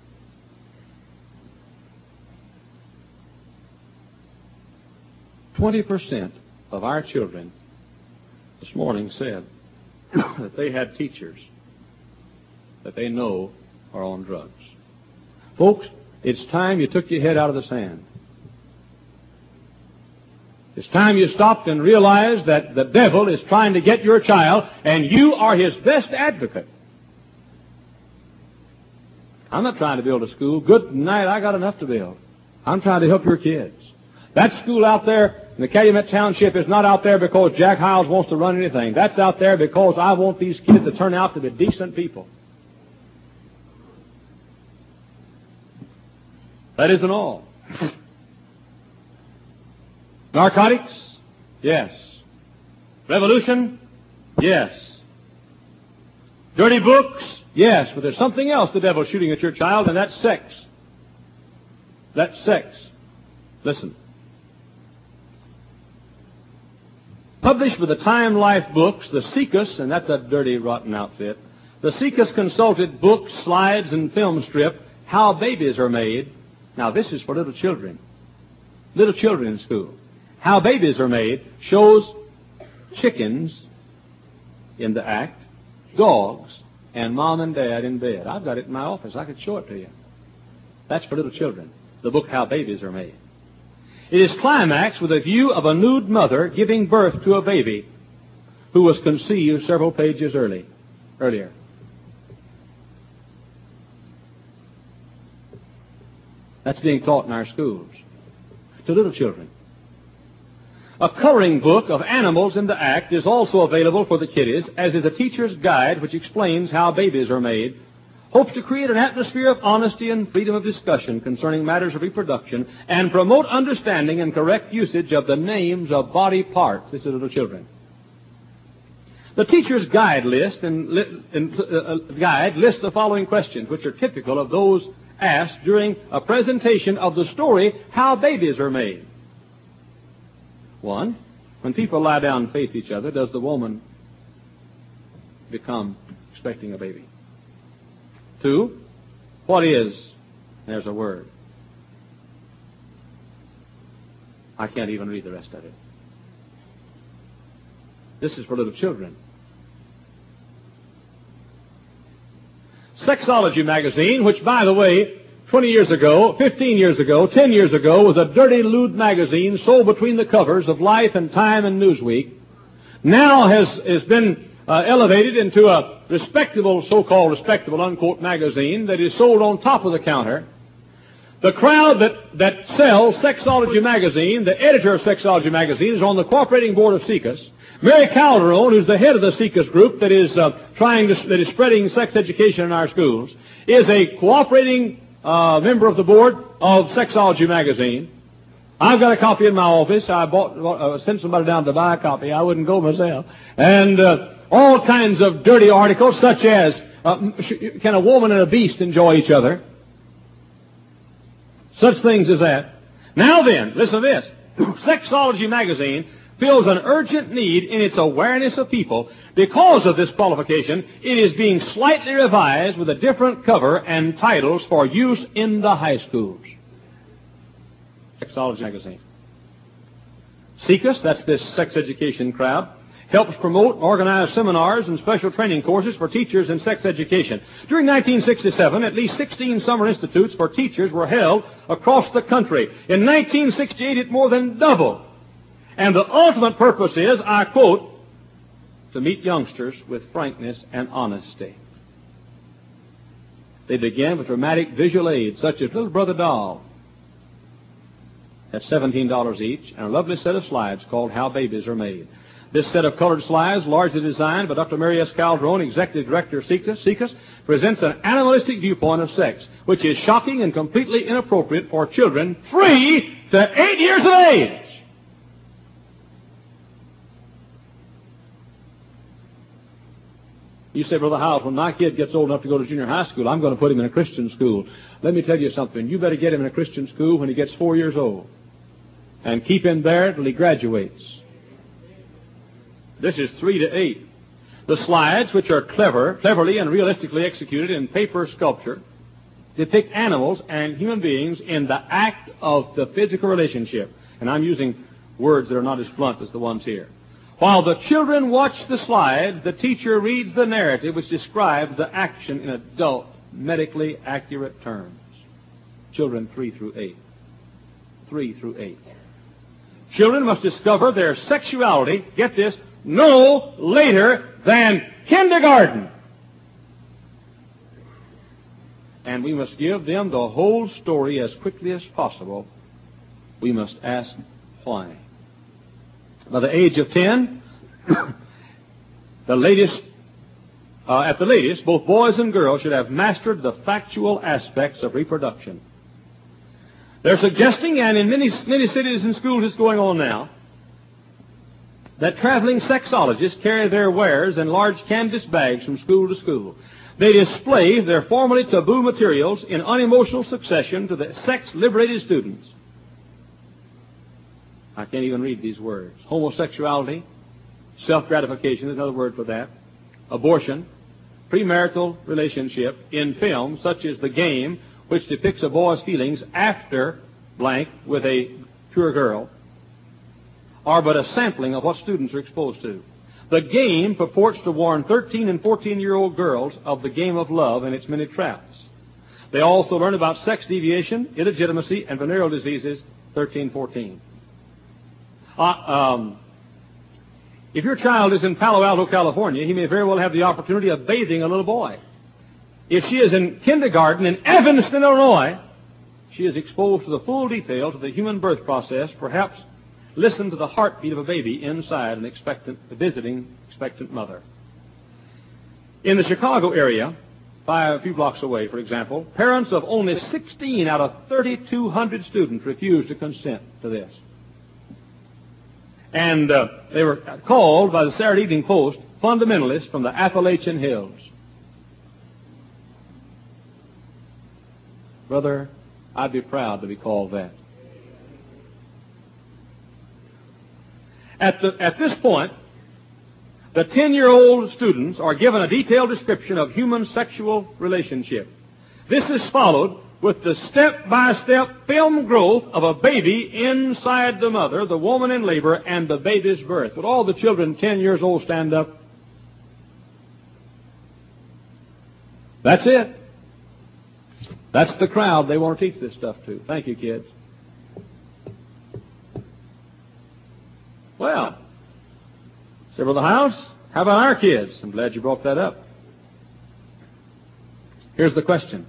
Twenty percent of our children this morning said that they had teachers that they know are on drugs. Folks, it's time you took your head out of the sand. It's time you stopped and realized that the devil is trying to get your child, and you are his best advocate. I'm not trying to build a school. Good night, I got enough to build. I'm trying to help your kids. That school out there in the Calumet Township is not out there because Jack Hiles wants to run anything. That's out there because I want these kids to turn out to be decent people. That isn't all. Narcotics? Yes. Revolution? Yes. Dirty books? Yes. But there's something else the devil's shooting at your child, and that's sex. That's sex. Listen. Published with the Time Life books, the Seekus, and that's a dirty, rotten outfit, the Seekus consulted book, slides, and film strip, How Babies Are Made. Now, this is for little children. Little children in school. How Babies Are Made shows chickens in the act, dogs, and mom and dad in bed. I've got it in my office. I could show it to you. That's for little children. The book, How Babies Are Made. It is climaxed with a view of a nude mother giving birth to a baby who was conceived several pages early, earlier. That's being taught in our schools to little children. A coloring book of animals in the act is also available for the kiddies, as is a teacher's guide which explains how babies are made, hopes to create an atmosphere of honesty and freedom of discussion concerning matters of reproduction, and promote understanding and correct usage of the names of body parts. This is little children. The teacher's guide list and, and uh, guide lists the following questions, which are typical of those asked during a presentation of the story, How Babies Are Made. One, when people lie down and face each other, does the woman become expecting a baby? Two, what is, there's a word. I can't even read the rest of it. This is for little children. Sexology magazine, which, by the way, twenty years ago, fifteen years ago, ten years ago, was a dirty, lewd magazine sold between the covers of Life and Time and Newsweek, now has, has been uh, elevated into a respectable, so-called respectable, unquote, magazine that is sold on top of the counter. The crowd that, that sells Sexology magazine, the editor of Sexology magazine, is on the cooperating board of SICUS. Mary Calderon, who's the head of the SICUS group that is uh, trying to, that is spreading sex education in our schools, is a cooperating uh, member of the board of Sexology magazine. I've got a copy in my office. I bought, uh, sent somebody down to buy a copy. I wouldn't go myself. And uh, all kinds of dirty articles, such as uh, can a woman and a beast enjoy each other? Such things as that. Now then, listen to this. Sexology magazine fills an urgent need in its awareness of people. Because of this qualification, it is being slightly revised with a different cover and titles for use in the high schools. Sexology magazine. SICUS, that's this sex education crowd, helps promote and organize seminars and special training courses for teachers in sex education. During nineteen sixty-seven, at least sixteen summer institutes for teachers were held across the country. In nineteen sixty-eight, it more than doubled. And the ultimate purpose is, I quote, to meet youngsters with frankness and honesty. They began with dramatic visual aids, such as Little Brother Doll. That's seventeen dollars each, and a lovely set of slides called How Babies Are Made. This set of colored slides, largely designed by Doctor Mary S. Calderon, Executive Director of SICUS, presents an animalistic viewpoint of sex, which is shocking and completely inappropriate for children three to eight years of age. You say, Brother Howells, when my kid gets old enough to go to junior high school, I'm going to put him in a Christian school. Let me tell you something. You better get him in a Christian school when he gets four years old and keep him there until he graduates. This is three to eight. The slides, which are clever, cleverly and realistically executed in paper sculpture, depict animals and human beings in the act of the physical relationship. And I'm using words that are not as blunt as the ones here. While the children watch the slides, the teacher reads the narrative which describes the action in adult, medically accurate terms. Children three through eight. Three through eight. Children must discover their sexuality, get this, no later than kindergarten. And we must give them the whole story as quickly as possible. We must ask why. By the age of ten, the latest, uh, at the latest, both boys and girls should have mastered the factual aspects of reproduction. They're suggesting, and in many, many cities and schools it's going on now, that traveling sexologists carry their wares in large canvas bags from school to school. They display their formerly taboo materials in unemotional succession to the sex-liberated students. I can't even read these words. Homosexuality, self-gratification is another word for that, abortion, premarital relationship in films such as The Game, which depicts a boy's feelings after blank with a pure girl, are but a sampling of what students are exposed to. The Game purports to warn thirteen and fourteen-year-old girls of the game of love and its many traps. They also learn about sex deviation, illegitimacy, and venereal diseases, thirteen fourteen. Uh, um, if your child is in Palo Alto, California, he may very well have the opportunity of bathing a little boy. If she is in kindergarten in Evanston, Illinois, she is exposed to the full details of the human birth process, perhaps listen to the heartbeat of a baby inside an expectant, a visiting expectant mother. In the Chicago area, five, a few blocks away, for example, parents of only sixteen out of thirty-two hundred students refused to consent to this. And uh, they were called by the Saturday Evening Post fundamentalists from the Appalachian Hills. Brother, I'd be proud to be called that. At, the, at this point, the ten-year-old students are given a detailed description of human sexual relationship. This is followed with the step-by-step film growth of a baby inside the mother, the woman in labor, and the baby's birth. Would all the children ten years old stand up? That's it. That's the crowd they want to teach this stuff to. Thank you, kids. Well, several of the house, how about our kids? I'm glad you brought that up. Here's the question.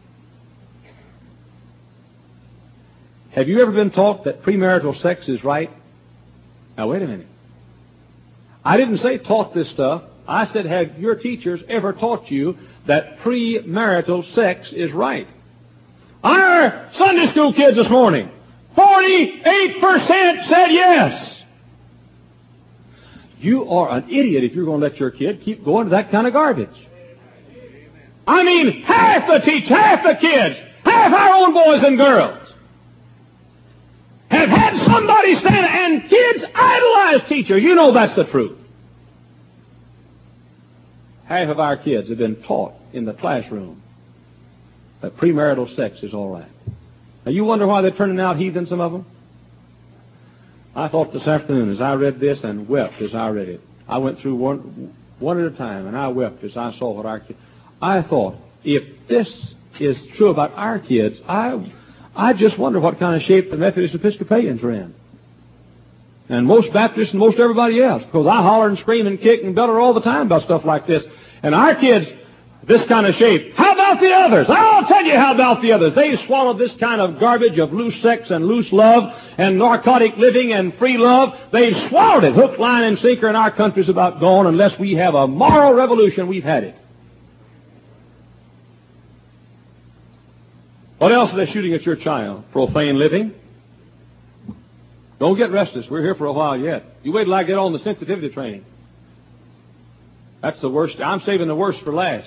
Have you ever been taught that premarital sex is right? Now, wait a minute. I didn't say taught this stuff. I said, have your teachers ever taught you that premarital sex is right? Our Sunday school kids this morning, forty-eight percent said yes. You are an idiot if you're going to let your kid keep going to that kind of garbage. I mean, half the teach, half the kids, half our own boys and girls have had somebody stand, and kids idolize teachers. You know that's the truth. Half of our kids have been taught in the classroom that premarital sex is all right. Now, you wonder why they're turning out heathen, some of them? I thought this afternoon as I read this and wept as I read it. I went through one, one at a time, and I wept as I saw what our kids... I thought, if this is true about our kids, I, I just wonder what kind of shape the Methodist Episcopalians are in. And most Baptists and most everybody else, because I holler and scream and kick and belter all the time about stuff like this. And our kids, this kind of shape. How about the others? I'll tell you how about the others. They swallowed this kind of garbage of loose sex and loose love and narcotic living and free love. They've swallowed it. Hook, line, and sinker, and our country's about gone. Unless we have a moral revolution, we've had it. What else are they shooting at your child? Profane living? Don't get restless. We're here for a while yet. You wait till I get on the sensitivity training. That's the worst. I'm saving the worst for last.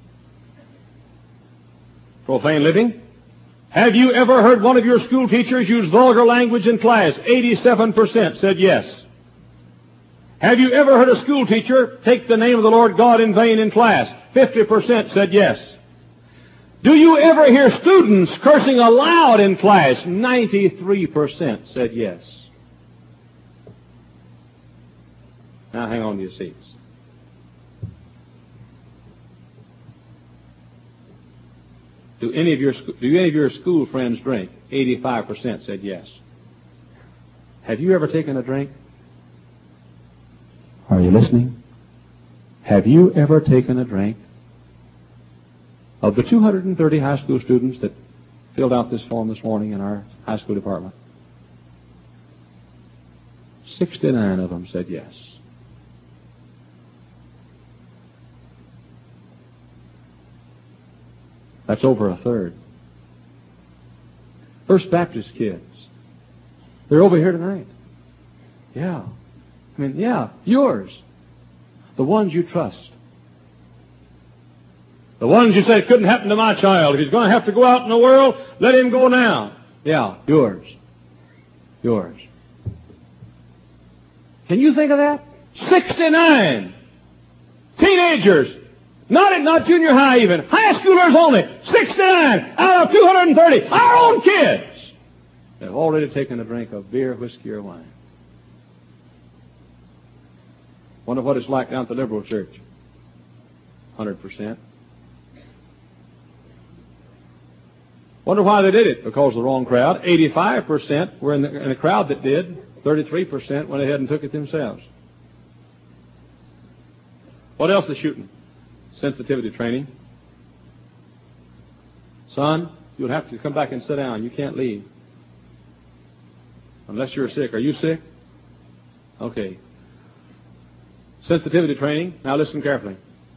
Profane living. Have you ever heard one of your school teachers use vulgar language in class? eighty-seven percent said yes. Have you ever heard a school teacher take the name of the Lord God in vain in class? fifty percent said yes. Do you ever hear students cursing aloud in class? ninety-three percent said yes. Now hang on to your seats. Do any of your do any of your school friends drink? eighty-five percent said yes. Have you ever taken a drink? Are you listening? Have you ever taken a drink? Of the two hundred thirty high school students that filled out this form this morning in our high school department, sixty-nine of them said yes. That's over a third. First Baptist kids, they're over here tonight. Yeah. I mean, yeah, yours. The ones you trust. The ones you say, couldn't happen to my child. If he's going to have to go out in the world, let him go now. Yeah, yours. Yours. Can you think of that? sixty-nine teenagers. Not, not junior high even. High schoolers only. sixty-nine out of two hundred thirty. Our own kids have already taken a drink of beer, whiskey, or wine. Wonder what it's like down at the liberal church. one hundred percent. Wonder why they did it. Because of the wrong crowd. eighty-five percent were in the, in the crowd that did. thirty-three percent went ahead and took it themselves. What else is shooting? Sensitivity training. Son, you'll have to come back and sit down. You can't leave. Unless you're sick. Are you sick? Okay. Sensitivity training. Now listen carefully.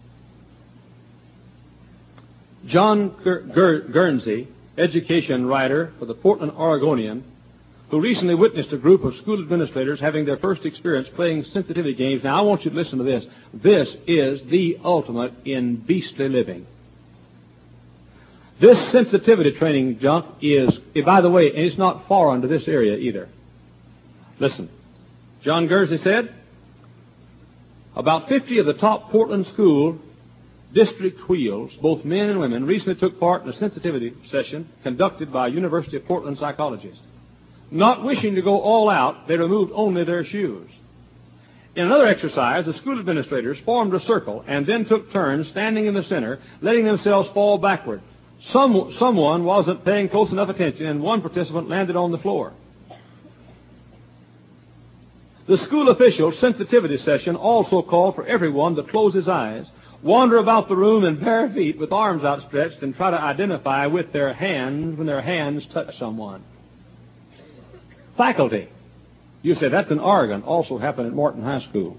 John Ger- Ger- Guernsey, education writer for the Portland Oregonian, who recently witnessed a group of school administrators having their first experience playing sensitivity games. Now, I want you to listen to this. This is the ultimate in beastly living. This sensitivity training junk is, by the way, and it's not foreign to this area either. Listen. John Guernsey said, about fifty of the top Portland school district wheels, both men and women, recently took part in a sensitivity session conducted by University of Portland psychologists. Not wishing to go all out, they removed only their shoes. In another exercise, the school administrators formed a circle and then took turns standing in the center, letting themselves fall backward. Some, someone wasn't paying close enough attention, and one participant landed on the floor. The school official sensitivity session also called for everyone to close his eyes, wander about the room in bare feet with arms outstretched, and try to identify with their hands when their hands touch someone. Faculty. You say, that's in Oregon. Also happened at Morton High School.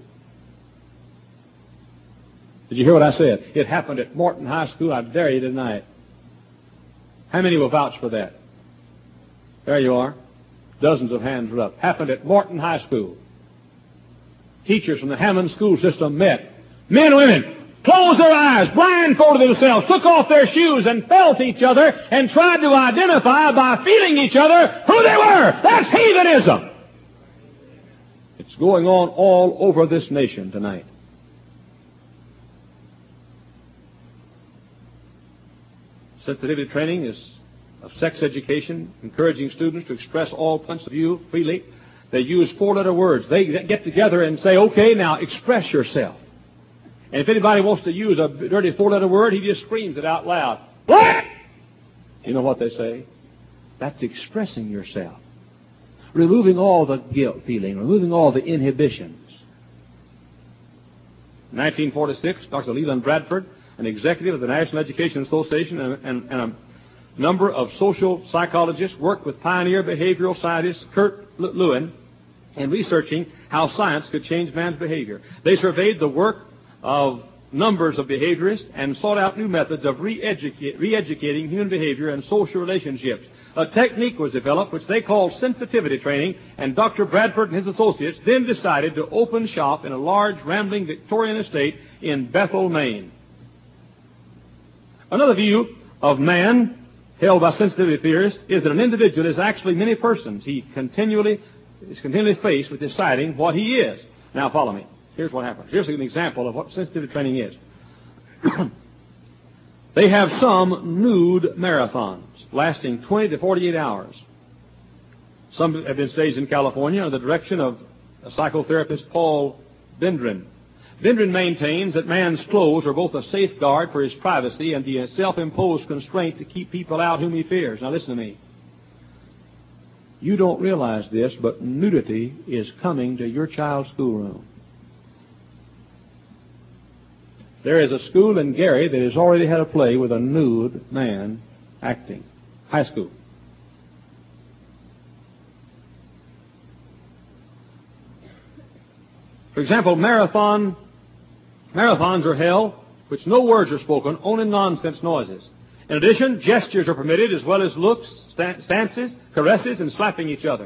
Did you hear what I said? It happened at Morton High School. I dare you to deny it. How many will vouch for that? There you are. Dozens of hands were up. Happened at Morton High School. Teachers from the Hammond school system met. Men and women closed their eyes, blindfolded themselves, took off their shoes, and felt each other and tried to identify by feeling each other who they were. That's heathenism. It's going on all over this nation tonight. Sensitivity training is of sex education, encouraging students to express all points of view freely. They use four-letter words. They get together and say, okay, now express yourself. And if anybody wants to use a dirty four-letter word, he just screams it out loud. What? You know what they say? That's expressing yourself. Removing all the guilt feeling, removing all the inhibitions. In nineteen forty-six, Doctor Leland Bradford, an executive of the National Education Association, and, and, and a number of social psychologists worked with pioneer behavioral scientist Kurt Lewin in researching how science could change man's behavior. They surveyed the work of numbers of behaviorists and sought out new methods of re-educate, re-educating human behavior and social relationships. A technique was developed which they called sensitivity training, and Doctor Bradford and his associates then decided to open shop in a large, rambling Victorian estate in Bethel, Maine. Another view of man held by sensitivity theorists is that an individual is actually many persons. He continually is continually faced with deciding what he is. Now follow me. Here's what happens. Here's an example of what sensitivity training is. They have some nude marathons lasting twenty to forty-eight hours. Some have been staged in California under the direction of a psychotherapist, Paul Bindren. Bindren maintains that man's clothes are both a safeguard for his privacy and the self-imposed constraint to keep people out whom he fears. Now listen to me. You don't realize this, but nudity is coming to your child's schoolroom. There is a school in Gary that has already had a play with a nude man acting. High school. For example, marathon, marathons are held, which no words are spoken, only nonsense noises. In addition, gestures are permitted as well as looks, stances, caresses, and slapping each other.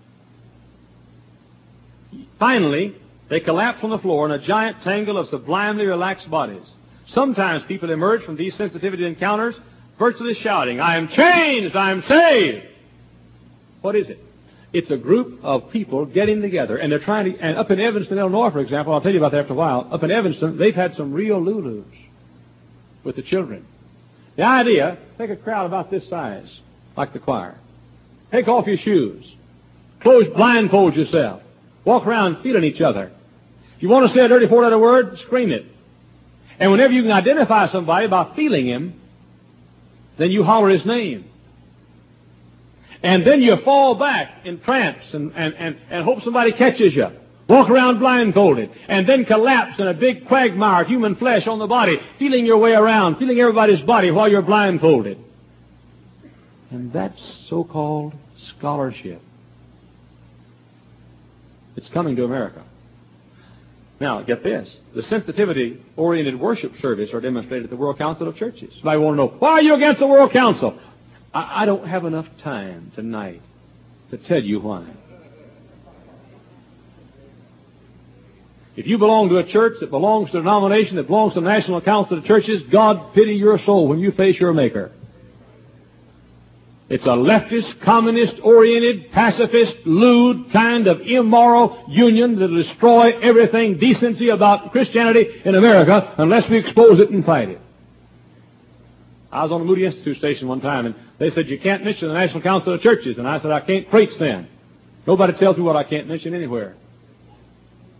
Finally, they collapse on the floor in a giant tangle of sublimely relaxed bodies. Sometimes people emerge from these sensitivity encounters virtually shouting, I am changed, I am saved. What is it? It's a group of people getting together, and they're trying to, and up in Evanston, Illinois, for example, I'll tell you about that after a while, up in Evanston, they've had some real Lulus with the children. The idea, take a crowd about this size, like the choir. Take off your shoes. Close, blindfold yourself. Walk around feeling each other. If you want to say a dirty four-letter word, scream it. And whenever you can identify somebody by feeling him, then you holler his name. And then you fall back in trance and, and, and, and hope somebody catches you. Walk around blindfolded, and then collapse in a big quagmire of human flesh on the body, feeling your way around, feeling everybody's body while you're blindfolded. And that's so-called scholarship. It's coming to America. Now, get this. The sensitivity-oriented worship service are demonstrated at the World Council of Churches. Somebody want to know, why are you against the World Council? I, I don't have enough time tonight to tell you why. If you belong to a church that belongs to a denomination that belongs to the National Council of Churches, God pity your soul when you face your Maker. It's a leftist, communist-oriented, pacifist, lewd kind of immoral union that will destroy everything decency about Christianity in America unless we expose it and fight it. I was on the Moody Institute station one time, and they said, you can't mention the National Council of Churches. And I said, I can't preach then. Nobody tells me what I can't mention anywhere.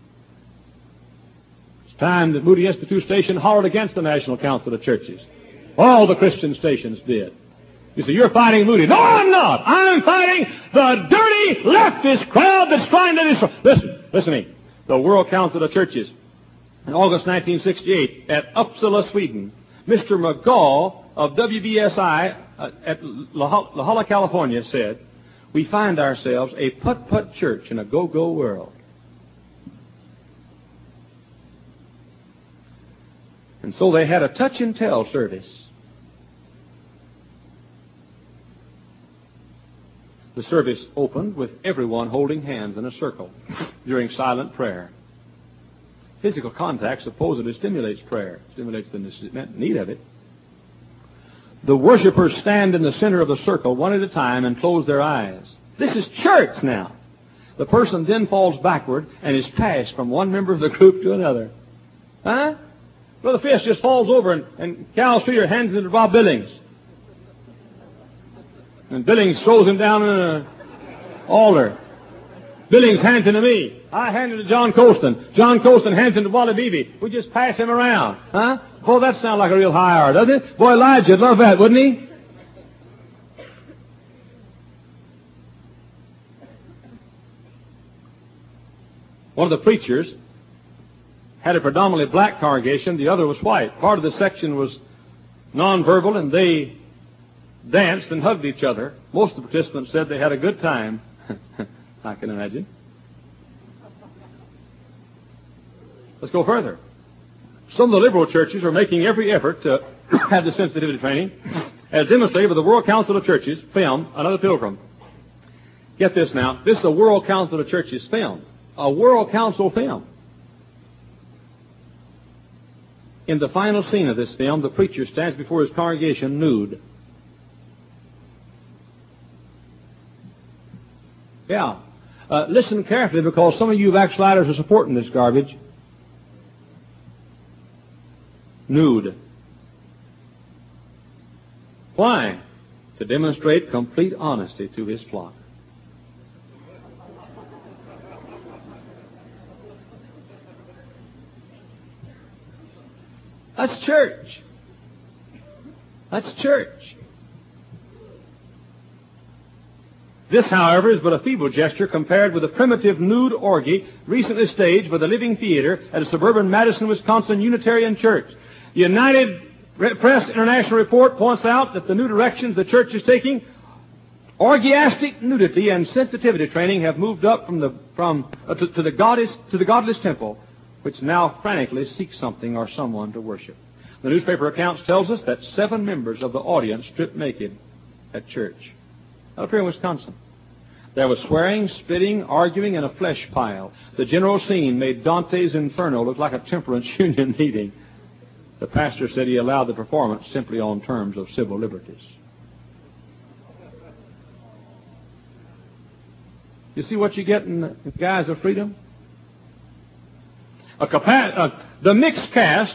It's time that Moody Institute station hollered against the National Council of Churches. All the Christian stations did. You say, you're fighting Moody. No, I'm not. I'm fighting the dirty leftist crowd that's trying to destroy. Listen, listen to me. The World Council of Churches, in August nineteen sixty-eight, at Uppsala, Sweden, Mister McGaw of W B S I uh, at La Jolla, California, said, we find ourselves a putt-putt church in a go-go world. And so they had a touch-and-tell service. The service opened with everyone holding hands in a circle during silent prayer. Physical contact supposedly stimulates prayer, stimulates the need of it. The worshipers stand in the center of the circle one at a time and close their eyes. This is church now. The person then falls backward and is passed from one member of the group to another. Huh? Brother Fisk just falls over and, and Cal Streeter hands it to Bob Billings. And Billings throws him down in an altar. Billings hands it to me. I hand it to John Colston. John Colston hands it to Wally Beebe. We just pass him around. Huh? Boy, that sounds like a real high hour, doesn't it? Boy, Elijah'd love that, wouldn't he? One of the preachers had a predominantly black congregation. The other was white. Part of the section was nonverbal, and they danced and hugged each other. Most of the participants said they had a good time. I can imagine. Let's go further. Some of the liberal churches are making every effort to have the sensitivity training, as demonstrated by the World Council of Churches film, Another Pilgrim. Get this now. This is a World Council of Churches film. A World Council film. In the final scene of this film, the preacher stands before his congregation nude. Yeah. Uh, listen carefully, because some of you backsliders are supporting this garbage. Nude. Why? To demonstrate complete honesty to his flock. That's church. That's church. This, however, is but a feeble gesture compared with the primitive nude orgy recently staged by the Living Theater at a suburban Madison, Wisconsin Unitarian church. The United Press International report points out that the new directions the church is taking, orgiastic nudity and sensitivity training, have moved up from the from uh, to, to the goddess to the godless temple, which now frantically seeks something or someone to worship. The newspaper accounts tells us that seven members of the audience stripped naked at church. Up here in Wisconsin. There was swearing, spitting, arguing, and a flesh pile. The general scene made Dante's Inferno look like a temperance union meeting. The pastor said he allowed the performance simply on terms of civil liberties. You see what you get in the guise of freedom? A capa- uh, the mixed cast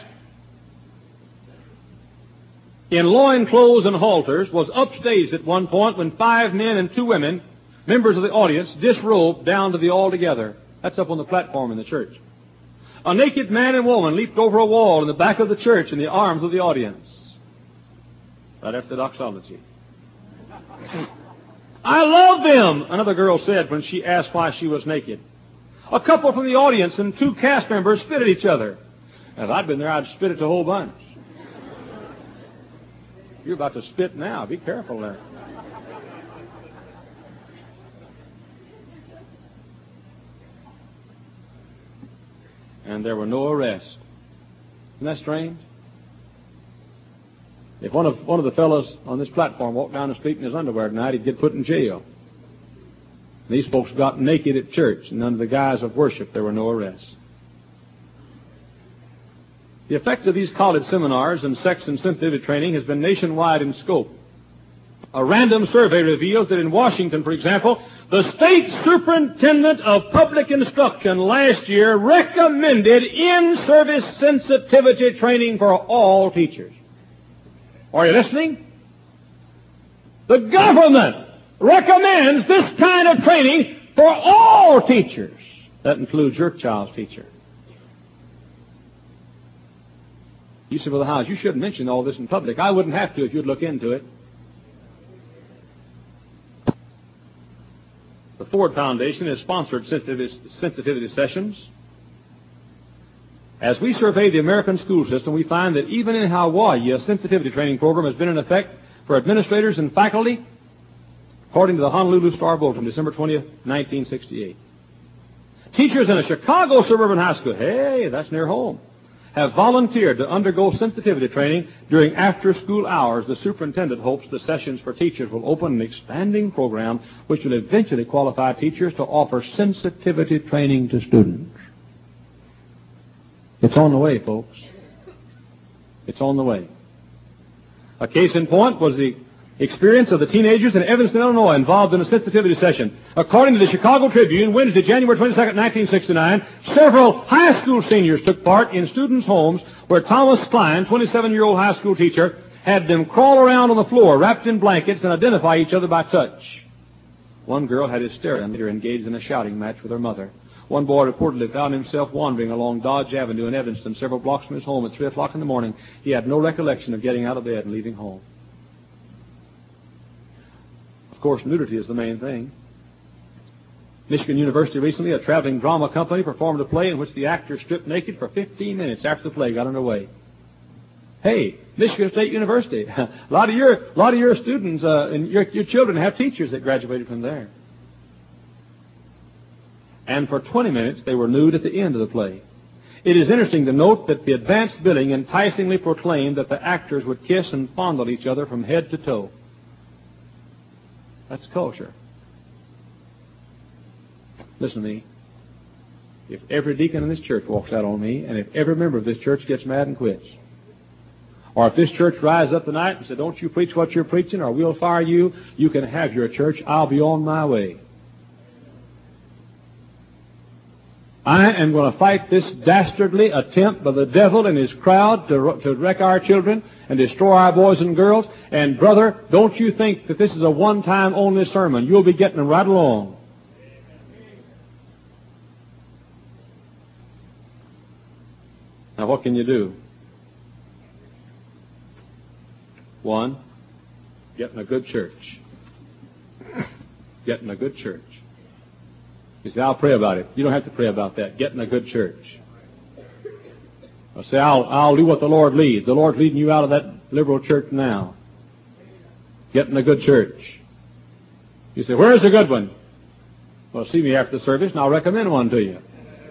in loincloths and halters was upstaged at one point when five men and two women, members of the audience, disrobed down to the altogether. That's up on the platform in the church. A naked man and woman leaped over a wall in the back of the church in the arms of the audience. Right after doxology. I love them, another girl said when she asked why she was naked. A couple from the audience and two cast members spit at each other. If I'd been there, I'd spit at the whole bunch. You're about to spit now. Be careful there. And there were no arrests. Isn't that strange? If one of one of the fellows on this platform walked down the street in his underwear tonight, he'd get put in jail. And these folks got naked at church, and under the guise of worship, there were no arrests. The effect of these college seminars and sex and sensitivity training has been nationwide in scope. A random survey reveals that in Washington, for example, the state superintendent of public instruction last year recommended in-service sensitivity training for all teachers. Are you listening? The government recommends this kind of training for all teachers. That includes your child's teacher. You say, well, Howes, you shouldn't mention all this in public. I wouldn't have to if you'd look into it. The Ford Foundation has sponsored sensitivity, sensitivity sessions. As we survey the American school system, we find that even in Hawaii, a sensitivity training program has been in effect for administrators and faculty, according to the Honolulu Star Bulletin, December twentieth, nineteen sixty-eight. Teachers in a Chicago suburban high school, hey, that's near home, have volunteered to undergo sensitivity training during after-school hours. The superintendent hopes the sessions for teachers will open an expanding program which will eventually qualify teachers to offer sensitivity training to students. It's on the way, folks. It's on the way. A case in point was the experience of the teenagers in Evanston, Illinois, involved in a sensitivity session. According to the Chicago Tribune, Wednesday, January twenty-second, nineteen sixty-nine, several high school seniors took part in students' homes where Thomas Klein, twenty-seven-year-old high school teacher, had them crawl around on the floor wrapped in blankets and identify each other by touch. One girl had hysteria engaged in a shouting match with her mother. One boy reportedly found himself wandering along Dodge Avenue in Evanston, several blocks from his home at three o'clock in the morning. He had no recollection of getting out of bed and leaving home. Of course, nudity is the main thing. Michigan University recently, a traveling drama company performed a play in which the actors stripped naked for fifteen minutes after the play got underway. Hey, Michigan State University, a lot of your, a lot of your students uh, and your, your children have teachers that graduated from there. And for twenty minutes, they were nude at the end of the play. It is interesting to note that the advanced billing enticingly proclaimed that the actors would kiss and fondle each other from head to toe. That's culture. Listen to me. If every deacon in this church walks out on me, and if every member of this church gets mad and quits, or if this church rises up tonight and says, don't you preach what you're preaching, or we'll fire you, you can have your church, I'll be on my way. I am going to fight this dastardly attempt by the devil and his crowd to, to wreck our children and destroy our boys and girls. And, brother, don't you think that this is a one-time only sermon. You'll be getting them right along. Now, what can you do? One, get in a good church. Get in a good church. You say, I'll pray about it. You don't have to pray about that. Get in a good church. I say, I'll, I'll do what the Lord leads. The Lord's leading you out of that liberal church now. Get in a good church. You say, where's a good one? Well, see me after the service and I'll recommend one to you.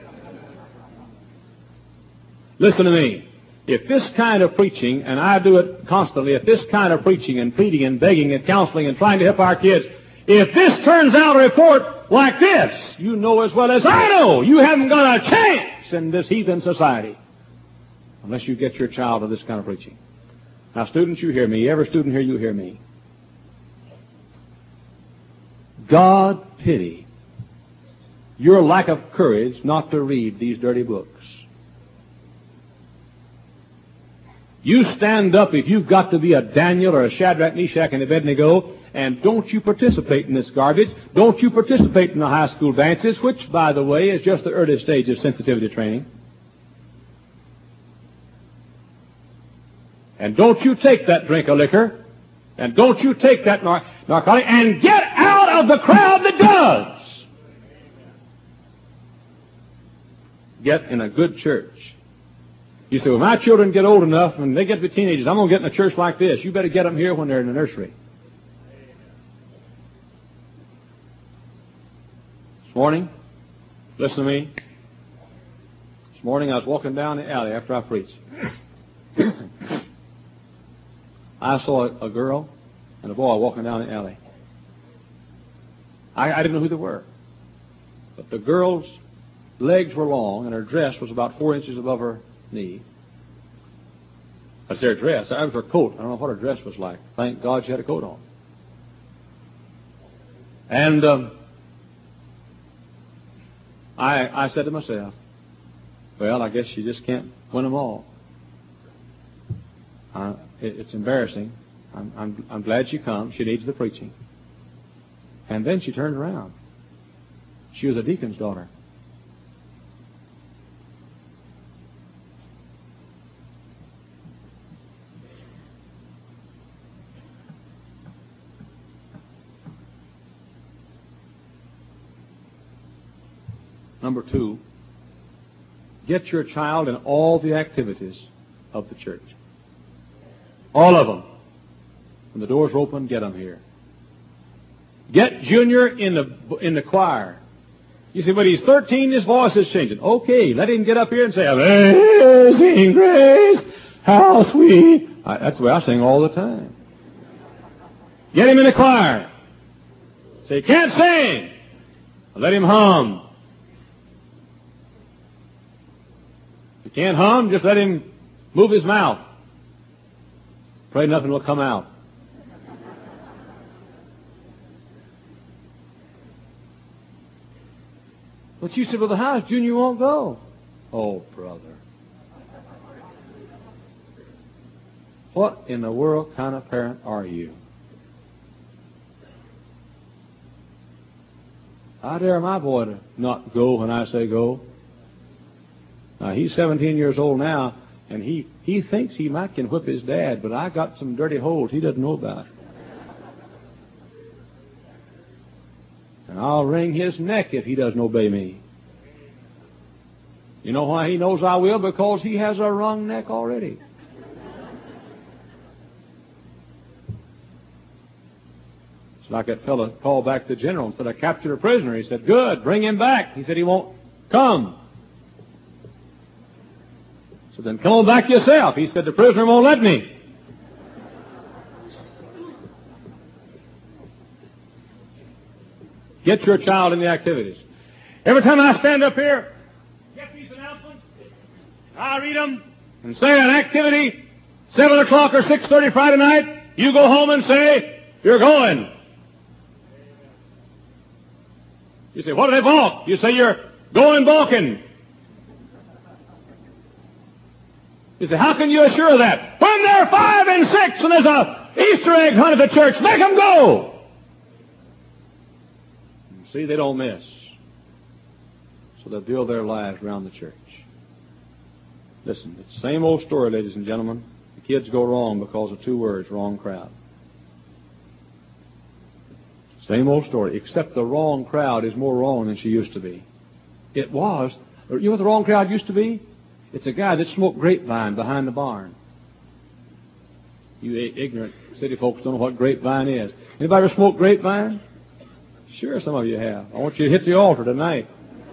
Listen to me. If this kind of preaching, and I do it constantly, if this kind of preaching and pleading and begging and counseling and trying to help our kids, if this turns out a report like this, you know as well as I know, you haven't got a chance in this heathen society unless you get your child to this kind of preaching. Now, students, you hear me. Every student here, you hear me. God pity your lack of courage not to read these dirty books. You stand up if you've got to be a Daniel or a Shadrach, Meshach, and Abednego, and don't you participate in this garbage. Don't you participate in the high school dances, which, by the way, is just the early stage of sensitivity training. And don't you take that drink of liquor, and don't you take that nar- narcotic, and get out of the crowd that does. Get in a good church. You say, well, my children get old enough and they get to be teenagers, I'm going to get in a church like this. You better get them here when they're in the nursery. This morning, listen to me. This morning I was walking down the alley after I preached. I saw a, a girl and a boy walking down the alley. I, I didn't know who they were. But the girl's legs were long and her dress was about four inches above her knee. That's their dress. That was her coat. I don't know what her dress was like. Thank God she had a coat on. And um, I, I said to myself, well, I guess you just can't win them all. Uh, it, it's embarrassing. I'm, I'm, I'm glad she comes. She needs the preaching. And then she turned around. She was a deacon's daughter. Number two, get your child in all the activities of the church. All of them. When the doors are open, get them here. Get Junior in the in the choir. You say, but he's thirteen, his voice is changing. Okay, let him get up here and say, Amazing Grace, how sweet. I, that's the way I sing all the time. Get him in the choir. Say, can't sing. Let him hum. If he can't hum, just let him move his mouth. Pray nothing will come out. But you said, well, the house, Junior won't go. Oh, brother. What in the world kind of parent are you? I dare my boy to not go when I say go. Now, he's seventeen years old now, and he, he thinks he might can whip his dad, but I got some dirty holes he doesn't know about. And I'll wring his neck if he doesn't obey me. You know why he knows I will? Because he has a wrung neck already. It's like that fellow called back the general and said, I captured a prisoner. He said, good, bring him back. He said, he won't come. So then come on back yourself. He said, the prisoner won't let me. Get your child in the activities. Every time I stand up here, get these announcements, I read them, and say an activity, seven o'clock or six thirty Friday night, you go home and say, you're going. You say, what do they balk? You say, you're going balking. You say, how can you assure that? When they're five and six and there's a Easter egg hunt at the church, make them go. See, they don't miss. So they build their lives around the church. Listen, it's the same old story, ladies and gentlemen. The kids go wrong because of two words, wrong crowd. Same old story, except the wrong crowd is more wrong than she used to be. It was. You know what the wrong crowd used to be? It's a guy that smoked grapevine behind the barn. You ignorant city folks don't know what grapevine is. Anybody ever smoked grapevine? Sure, some of you have. I want you to hit the altar tonight.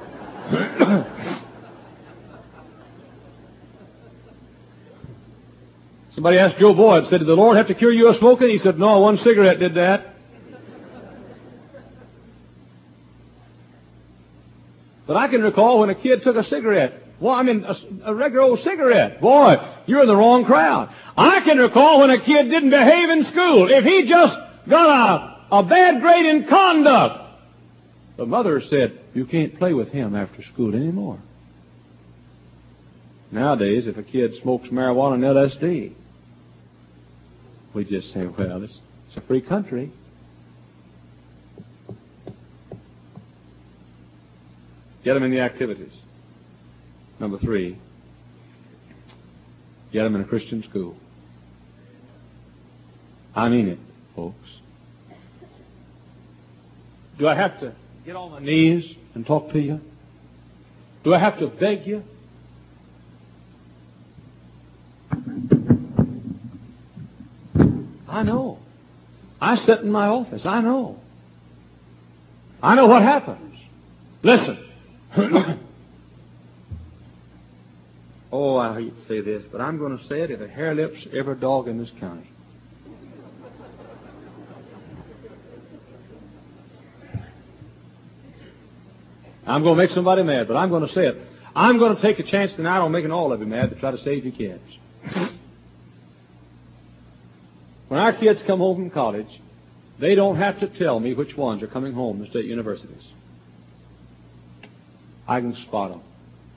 Somebody asked Joe Boyd, said, did the Lord have to cure you of smoking? He said, no, one cigarette did that. But I can recall when a kid took a cigarette. Well, I mean, a, a regular old cigarette. Boy, you're in the wrong crowd. I can recall when a kid didn't behave in school. If he just got a A bad grade in conduct. The mother said, you can't play with him after school anymore. Nowadays, if a kid smokes marijuana and L S D, we just say, well, it's, it's a free country. Get them in the activities. Number three, get them in a Christian school. I mean it, folks. Do I have to get on my knees and talk to you? Do I have to beg you? I know. I sit in my office. I know. I know what happens. Listen. Oh, I hate to say this, but I'm going to say it if a hair lips every dog in this county. I'm going to make somebody mad, but I'm going to say it. I'm going to take a chance tonight on making all of you mad to try to save your kids. When our kids come home from college, they don't have to tell me which ones are coming home to state universities. I can spot them.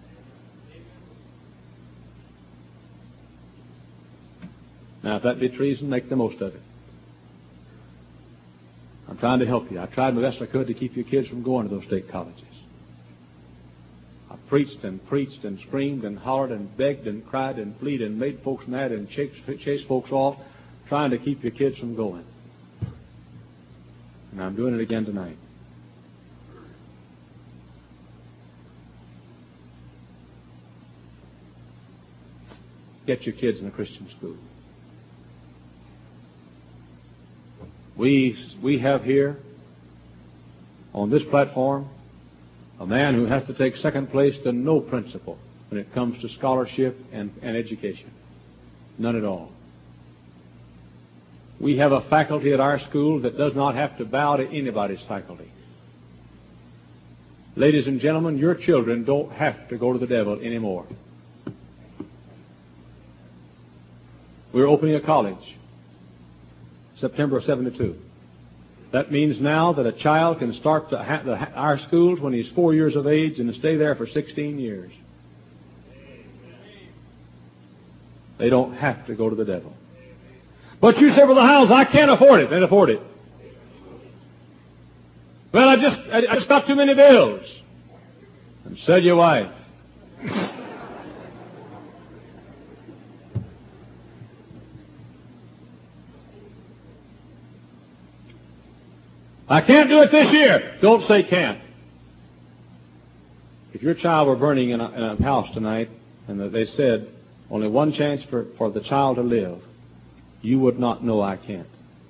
Now, if that be treason, make the most of it. I'm trying to help you. I tried my best I could to keep your kids from going to those state colleges. I preached and preached and screamed and hollered and begged and cried and pleaded and made folks mad and chased, chased folks off, trying to keep your kids from going. And I'm doing it again tonight. get your kids in a Christian school. We, we have here, on this platform, a man who has to take second place to no principle when it comes to scholarship and, and education. None at all. We have a faculty at our school that does not have to bow to anybody's faculty. Ladies and gentlemen, your children don't have to go to the devil anymore. We're opening a college, September of seventy-two. That means now that a child can start the, the, our schools when he's four years of age and stay there for sixteen years. They don't have to go to the devil. But you say, well, the house, I can't afford it. They can't afford it. Well, I just, I, I just got too many bills. And said your wife. I can't do it this year. Don't say can't. If your child were burning in a, in a house tonight and they said only one chance for, for the child to live, you would not know I can't.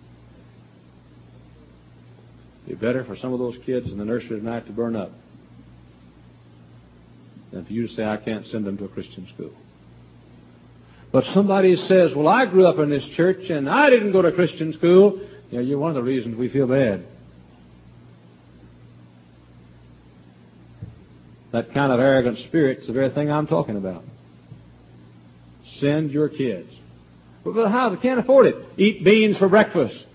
It'd be better for some of those kids in the nursery tonight to burn up than for you to say I can't send them to a Christian school. But somebody says, well, I grew up in this church and I didn't go to Christian school. You know, you're one of the reasons we feel bad. That kind of arrogant spirit is the very thing I'm talking about. Send your kids. But the house, I can't afford it. Eat beans for breakfast.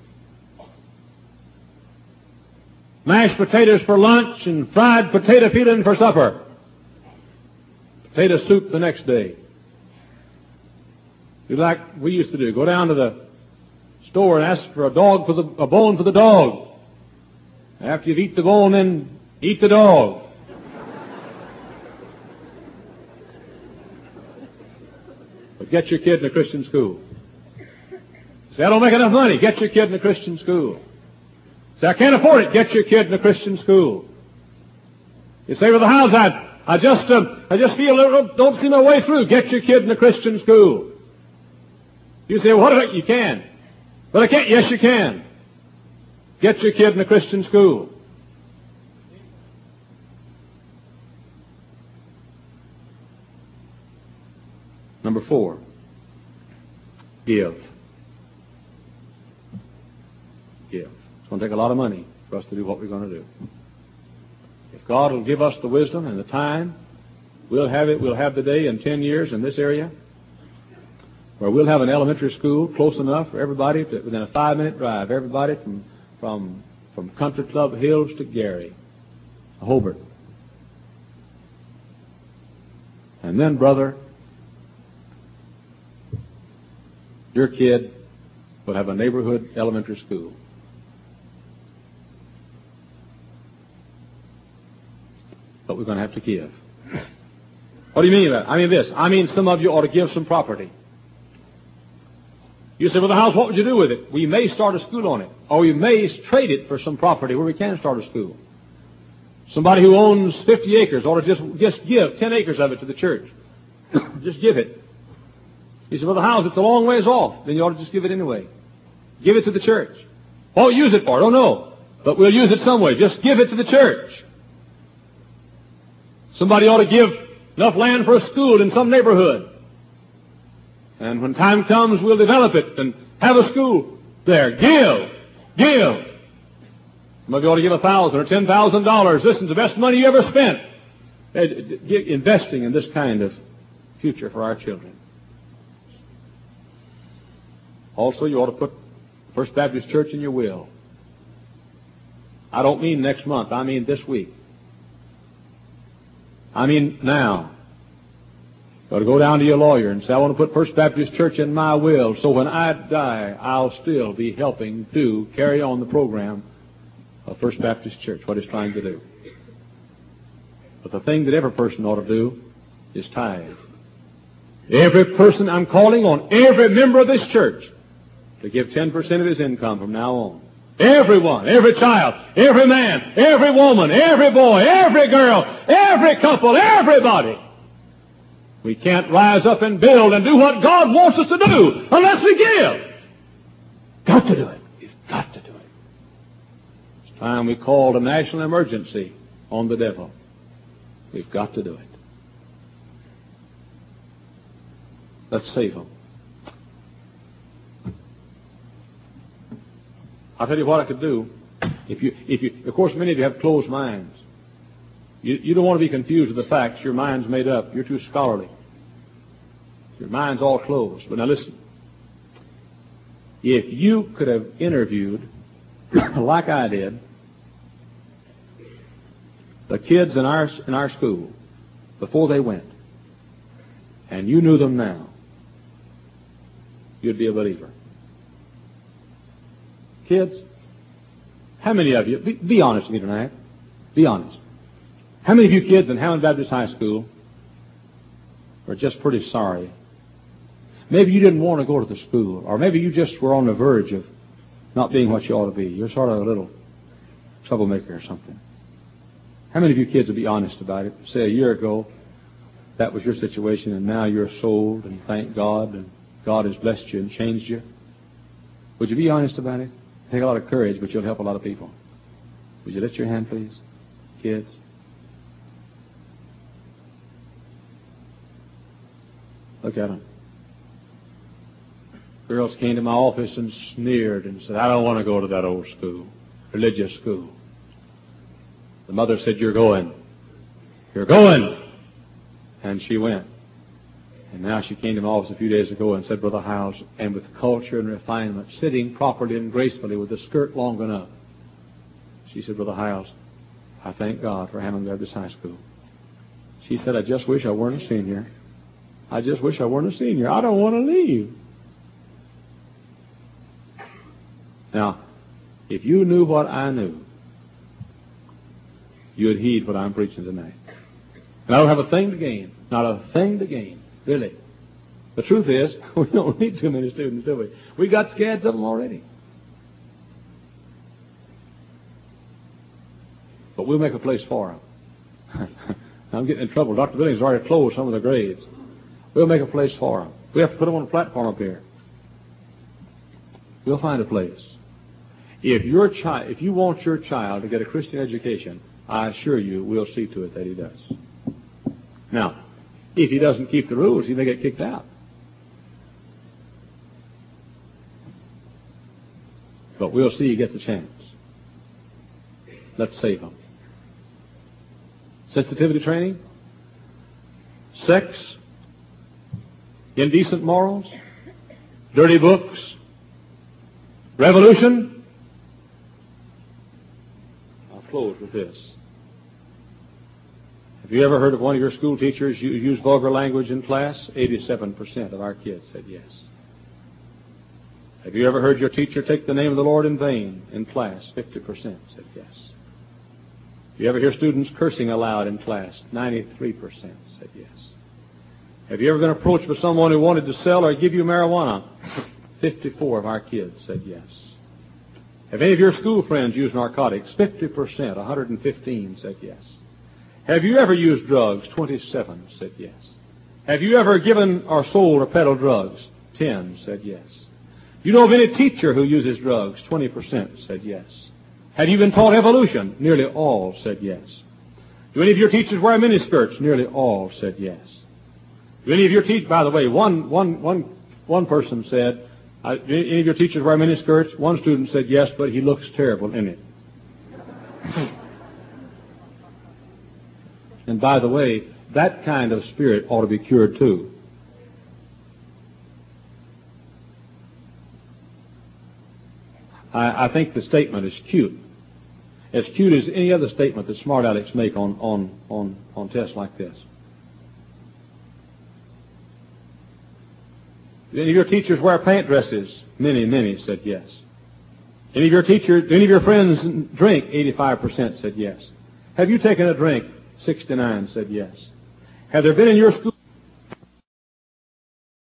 Mashed potatoes for lunch and fried potato peeling for supper. Potato soup the next day. Do like we used to do. Go down to the store and ask for a dog for the a bone for the dog. After you've eaten the bone, then eat the dog. But get your kid in a Christian school. Say, I don't make enough money. Get your kid in a Christian school. Say, I can't afford it. Get your kid in a Christian school. You say, well, the house, I, I just, uh, I just feel, don't see my way through. Get your kid in a Christian school. You say, well, what if I, you can? But I can't. Yes, you can. Get your kid in a Christian school. Number four, give. Give. It's going to take a lot of money for us to do what we're going to do. If God will give us the wisdom and the time, we'll have it, we'll have the day in ten years in this area where we'll have an elementary school close enough for everybody to, within a five-minute drive, everybody from, from, from Country Club Hills to Gary, Hobart. And then, brother, your kid will have a neighborhood elementary school. But we're going to have to give. What do you mean by that? I mean this. I mean some of you ought to give some property. You say, well, the house, what would you do with it? We may start a school on it. Or we may trade it for some property where we can start a school. Somebody who owns fifty acres ought to just, just give ten acres of it to the church. Just give it. He said, well, the house, it's a long ways off. Then you ought to just give it anyway. Give it to the church. What will you use it for? I don't know. But we'll use it some way. Just give it to the church. Somebody ought to give enough land for a school in some neighborhood. And when time comes, we'll develop it and have a school there. Give. Give. Some of you ought to give a thousand or ten thousand dollars. This is the best money you ever spent. Investing in this kind of future for our children. Also, you ought to put First Baptist Church in your will. I don't mean next month. I mean this week. I mean now. You ought to go down to your lawyer and say, I want to put First Baptist Church in my will so when I die, I'll still be helping to carry on the program of First Baptist Church, what it's trying to do. But the thing that every person ought to do is tithe. Every person, I'm calling on every member of this church to give ten percent of his income from now on. Everyone, every child, every man, every woman, every boy, every girl, every couple, everybody. We can't rise up and build and do what God wants us to do unless we give. Got to do it. We've got to do it. It's time we called a national emergency on the devil. We've got to do it. Let's save them. I'll tell you what I could do. If you, if you, of course, many of you have closed minds. You, you don't want to be confused with the facts. Your mind's made up. You're too scholarly. Your mind's all closed. But now listen. If you could have interviewed, like I did, the kids in our, in our school before they went, and you knew them now, you'd be a believer. Kids, how many of you, be, be honest with me tonight, be honest. How many of you kids in Hammond Baptist High School are just pretty sorry? Maybe you didn't want to go to the school, or maybe you just were on the verge of not being what you ought to be. You're sort of a little troublemaker or something. How many of you kids would be honest about it? Say a year ago, that was your situation, and now you're sold, and thank God, and God has blessed you and changed you. Would you be honest about it? Take a lot of courage, but you'll help a lot of people. Would you lift your hand, please? Kids. Look at them. Girls came to my office and sneered and said, I don't want to go to that old school, religious school. The mother said, you're going. You're going. And she went. And now she came to my office a few days ago and said, Brother Howes, and with culture and refinement, sitting properly and gracefully with the skirt long enough, she said, Brother Howes, I thank God for Hammond Baptist High School. She said, I just wish I weren't a senior. I just wish I weren't a senior. I don't want to leave. Now, if you knew what I knew, you'd heed what I'm preaching tonight. And I don't have a thing to gain. Not a thing to gain. Really. The truth is, we don't need too many students, do we? We got scads of them already. But we'll make a place for them. I'm getting in trouble. Doctor Billings has already closed some of the grades. We'll make a place for them. We have to put them on a platform up here. We'll find a place. If your child, if you want your child to get a Christian education, I assure you we'll see to it that he does. Now, if he doesn't keep the rules, he may get kicked out. But we'll see he gets a chance. Let's save him. Sensitivity training, sex, indecent morals, dirty books, revolution. I'll close with this. Have you ever heard of one of your school teachers use vulgar language in class? eighty-seven percent of our kids said yes. Have you ever heard your teacher take the name of the Lord in vain in class? fifty percent said yes. Do you ever hear students cursing aloud in class? ninety-three percent said yes. Have you ever been approached by someone who wanted to sell or give you marijuana? fifty-four of our kids said yes. Have any of your school friends used narcotics? fifty percent, one hundred fifteen said yes. Have you ever used drugs? twenty-seven said yes. Have you ever given or sold or peddled drugs? ten said yes. Do you know of any teacher who uses drugs? twenty percent said yes. Have you been taught evolution? Nearly all said yes. Do any of your teachers wear miniskirts? Nearly all said yes. Do any of your teachers, by the way, one, one, one, one person said, uh, do any of your teachers wear miniskirts? One student said yes, but he looks terrible in it. And by the way, that kind of spirit ought to be cured too. I, I think the statement is cute. As cute as any other statement that smart alecks make on, on, on, on tests like this. Do any of your teachers wear pant dresses? Many, many said yes. Any of your teachers, any of your friends drink? eighty-five percent said yes. Have you taken a drink? sixty-nine said yes. Have there been in your school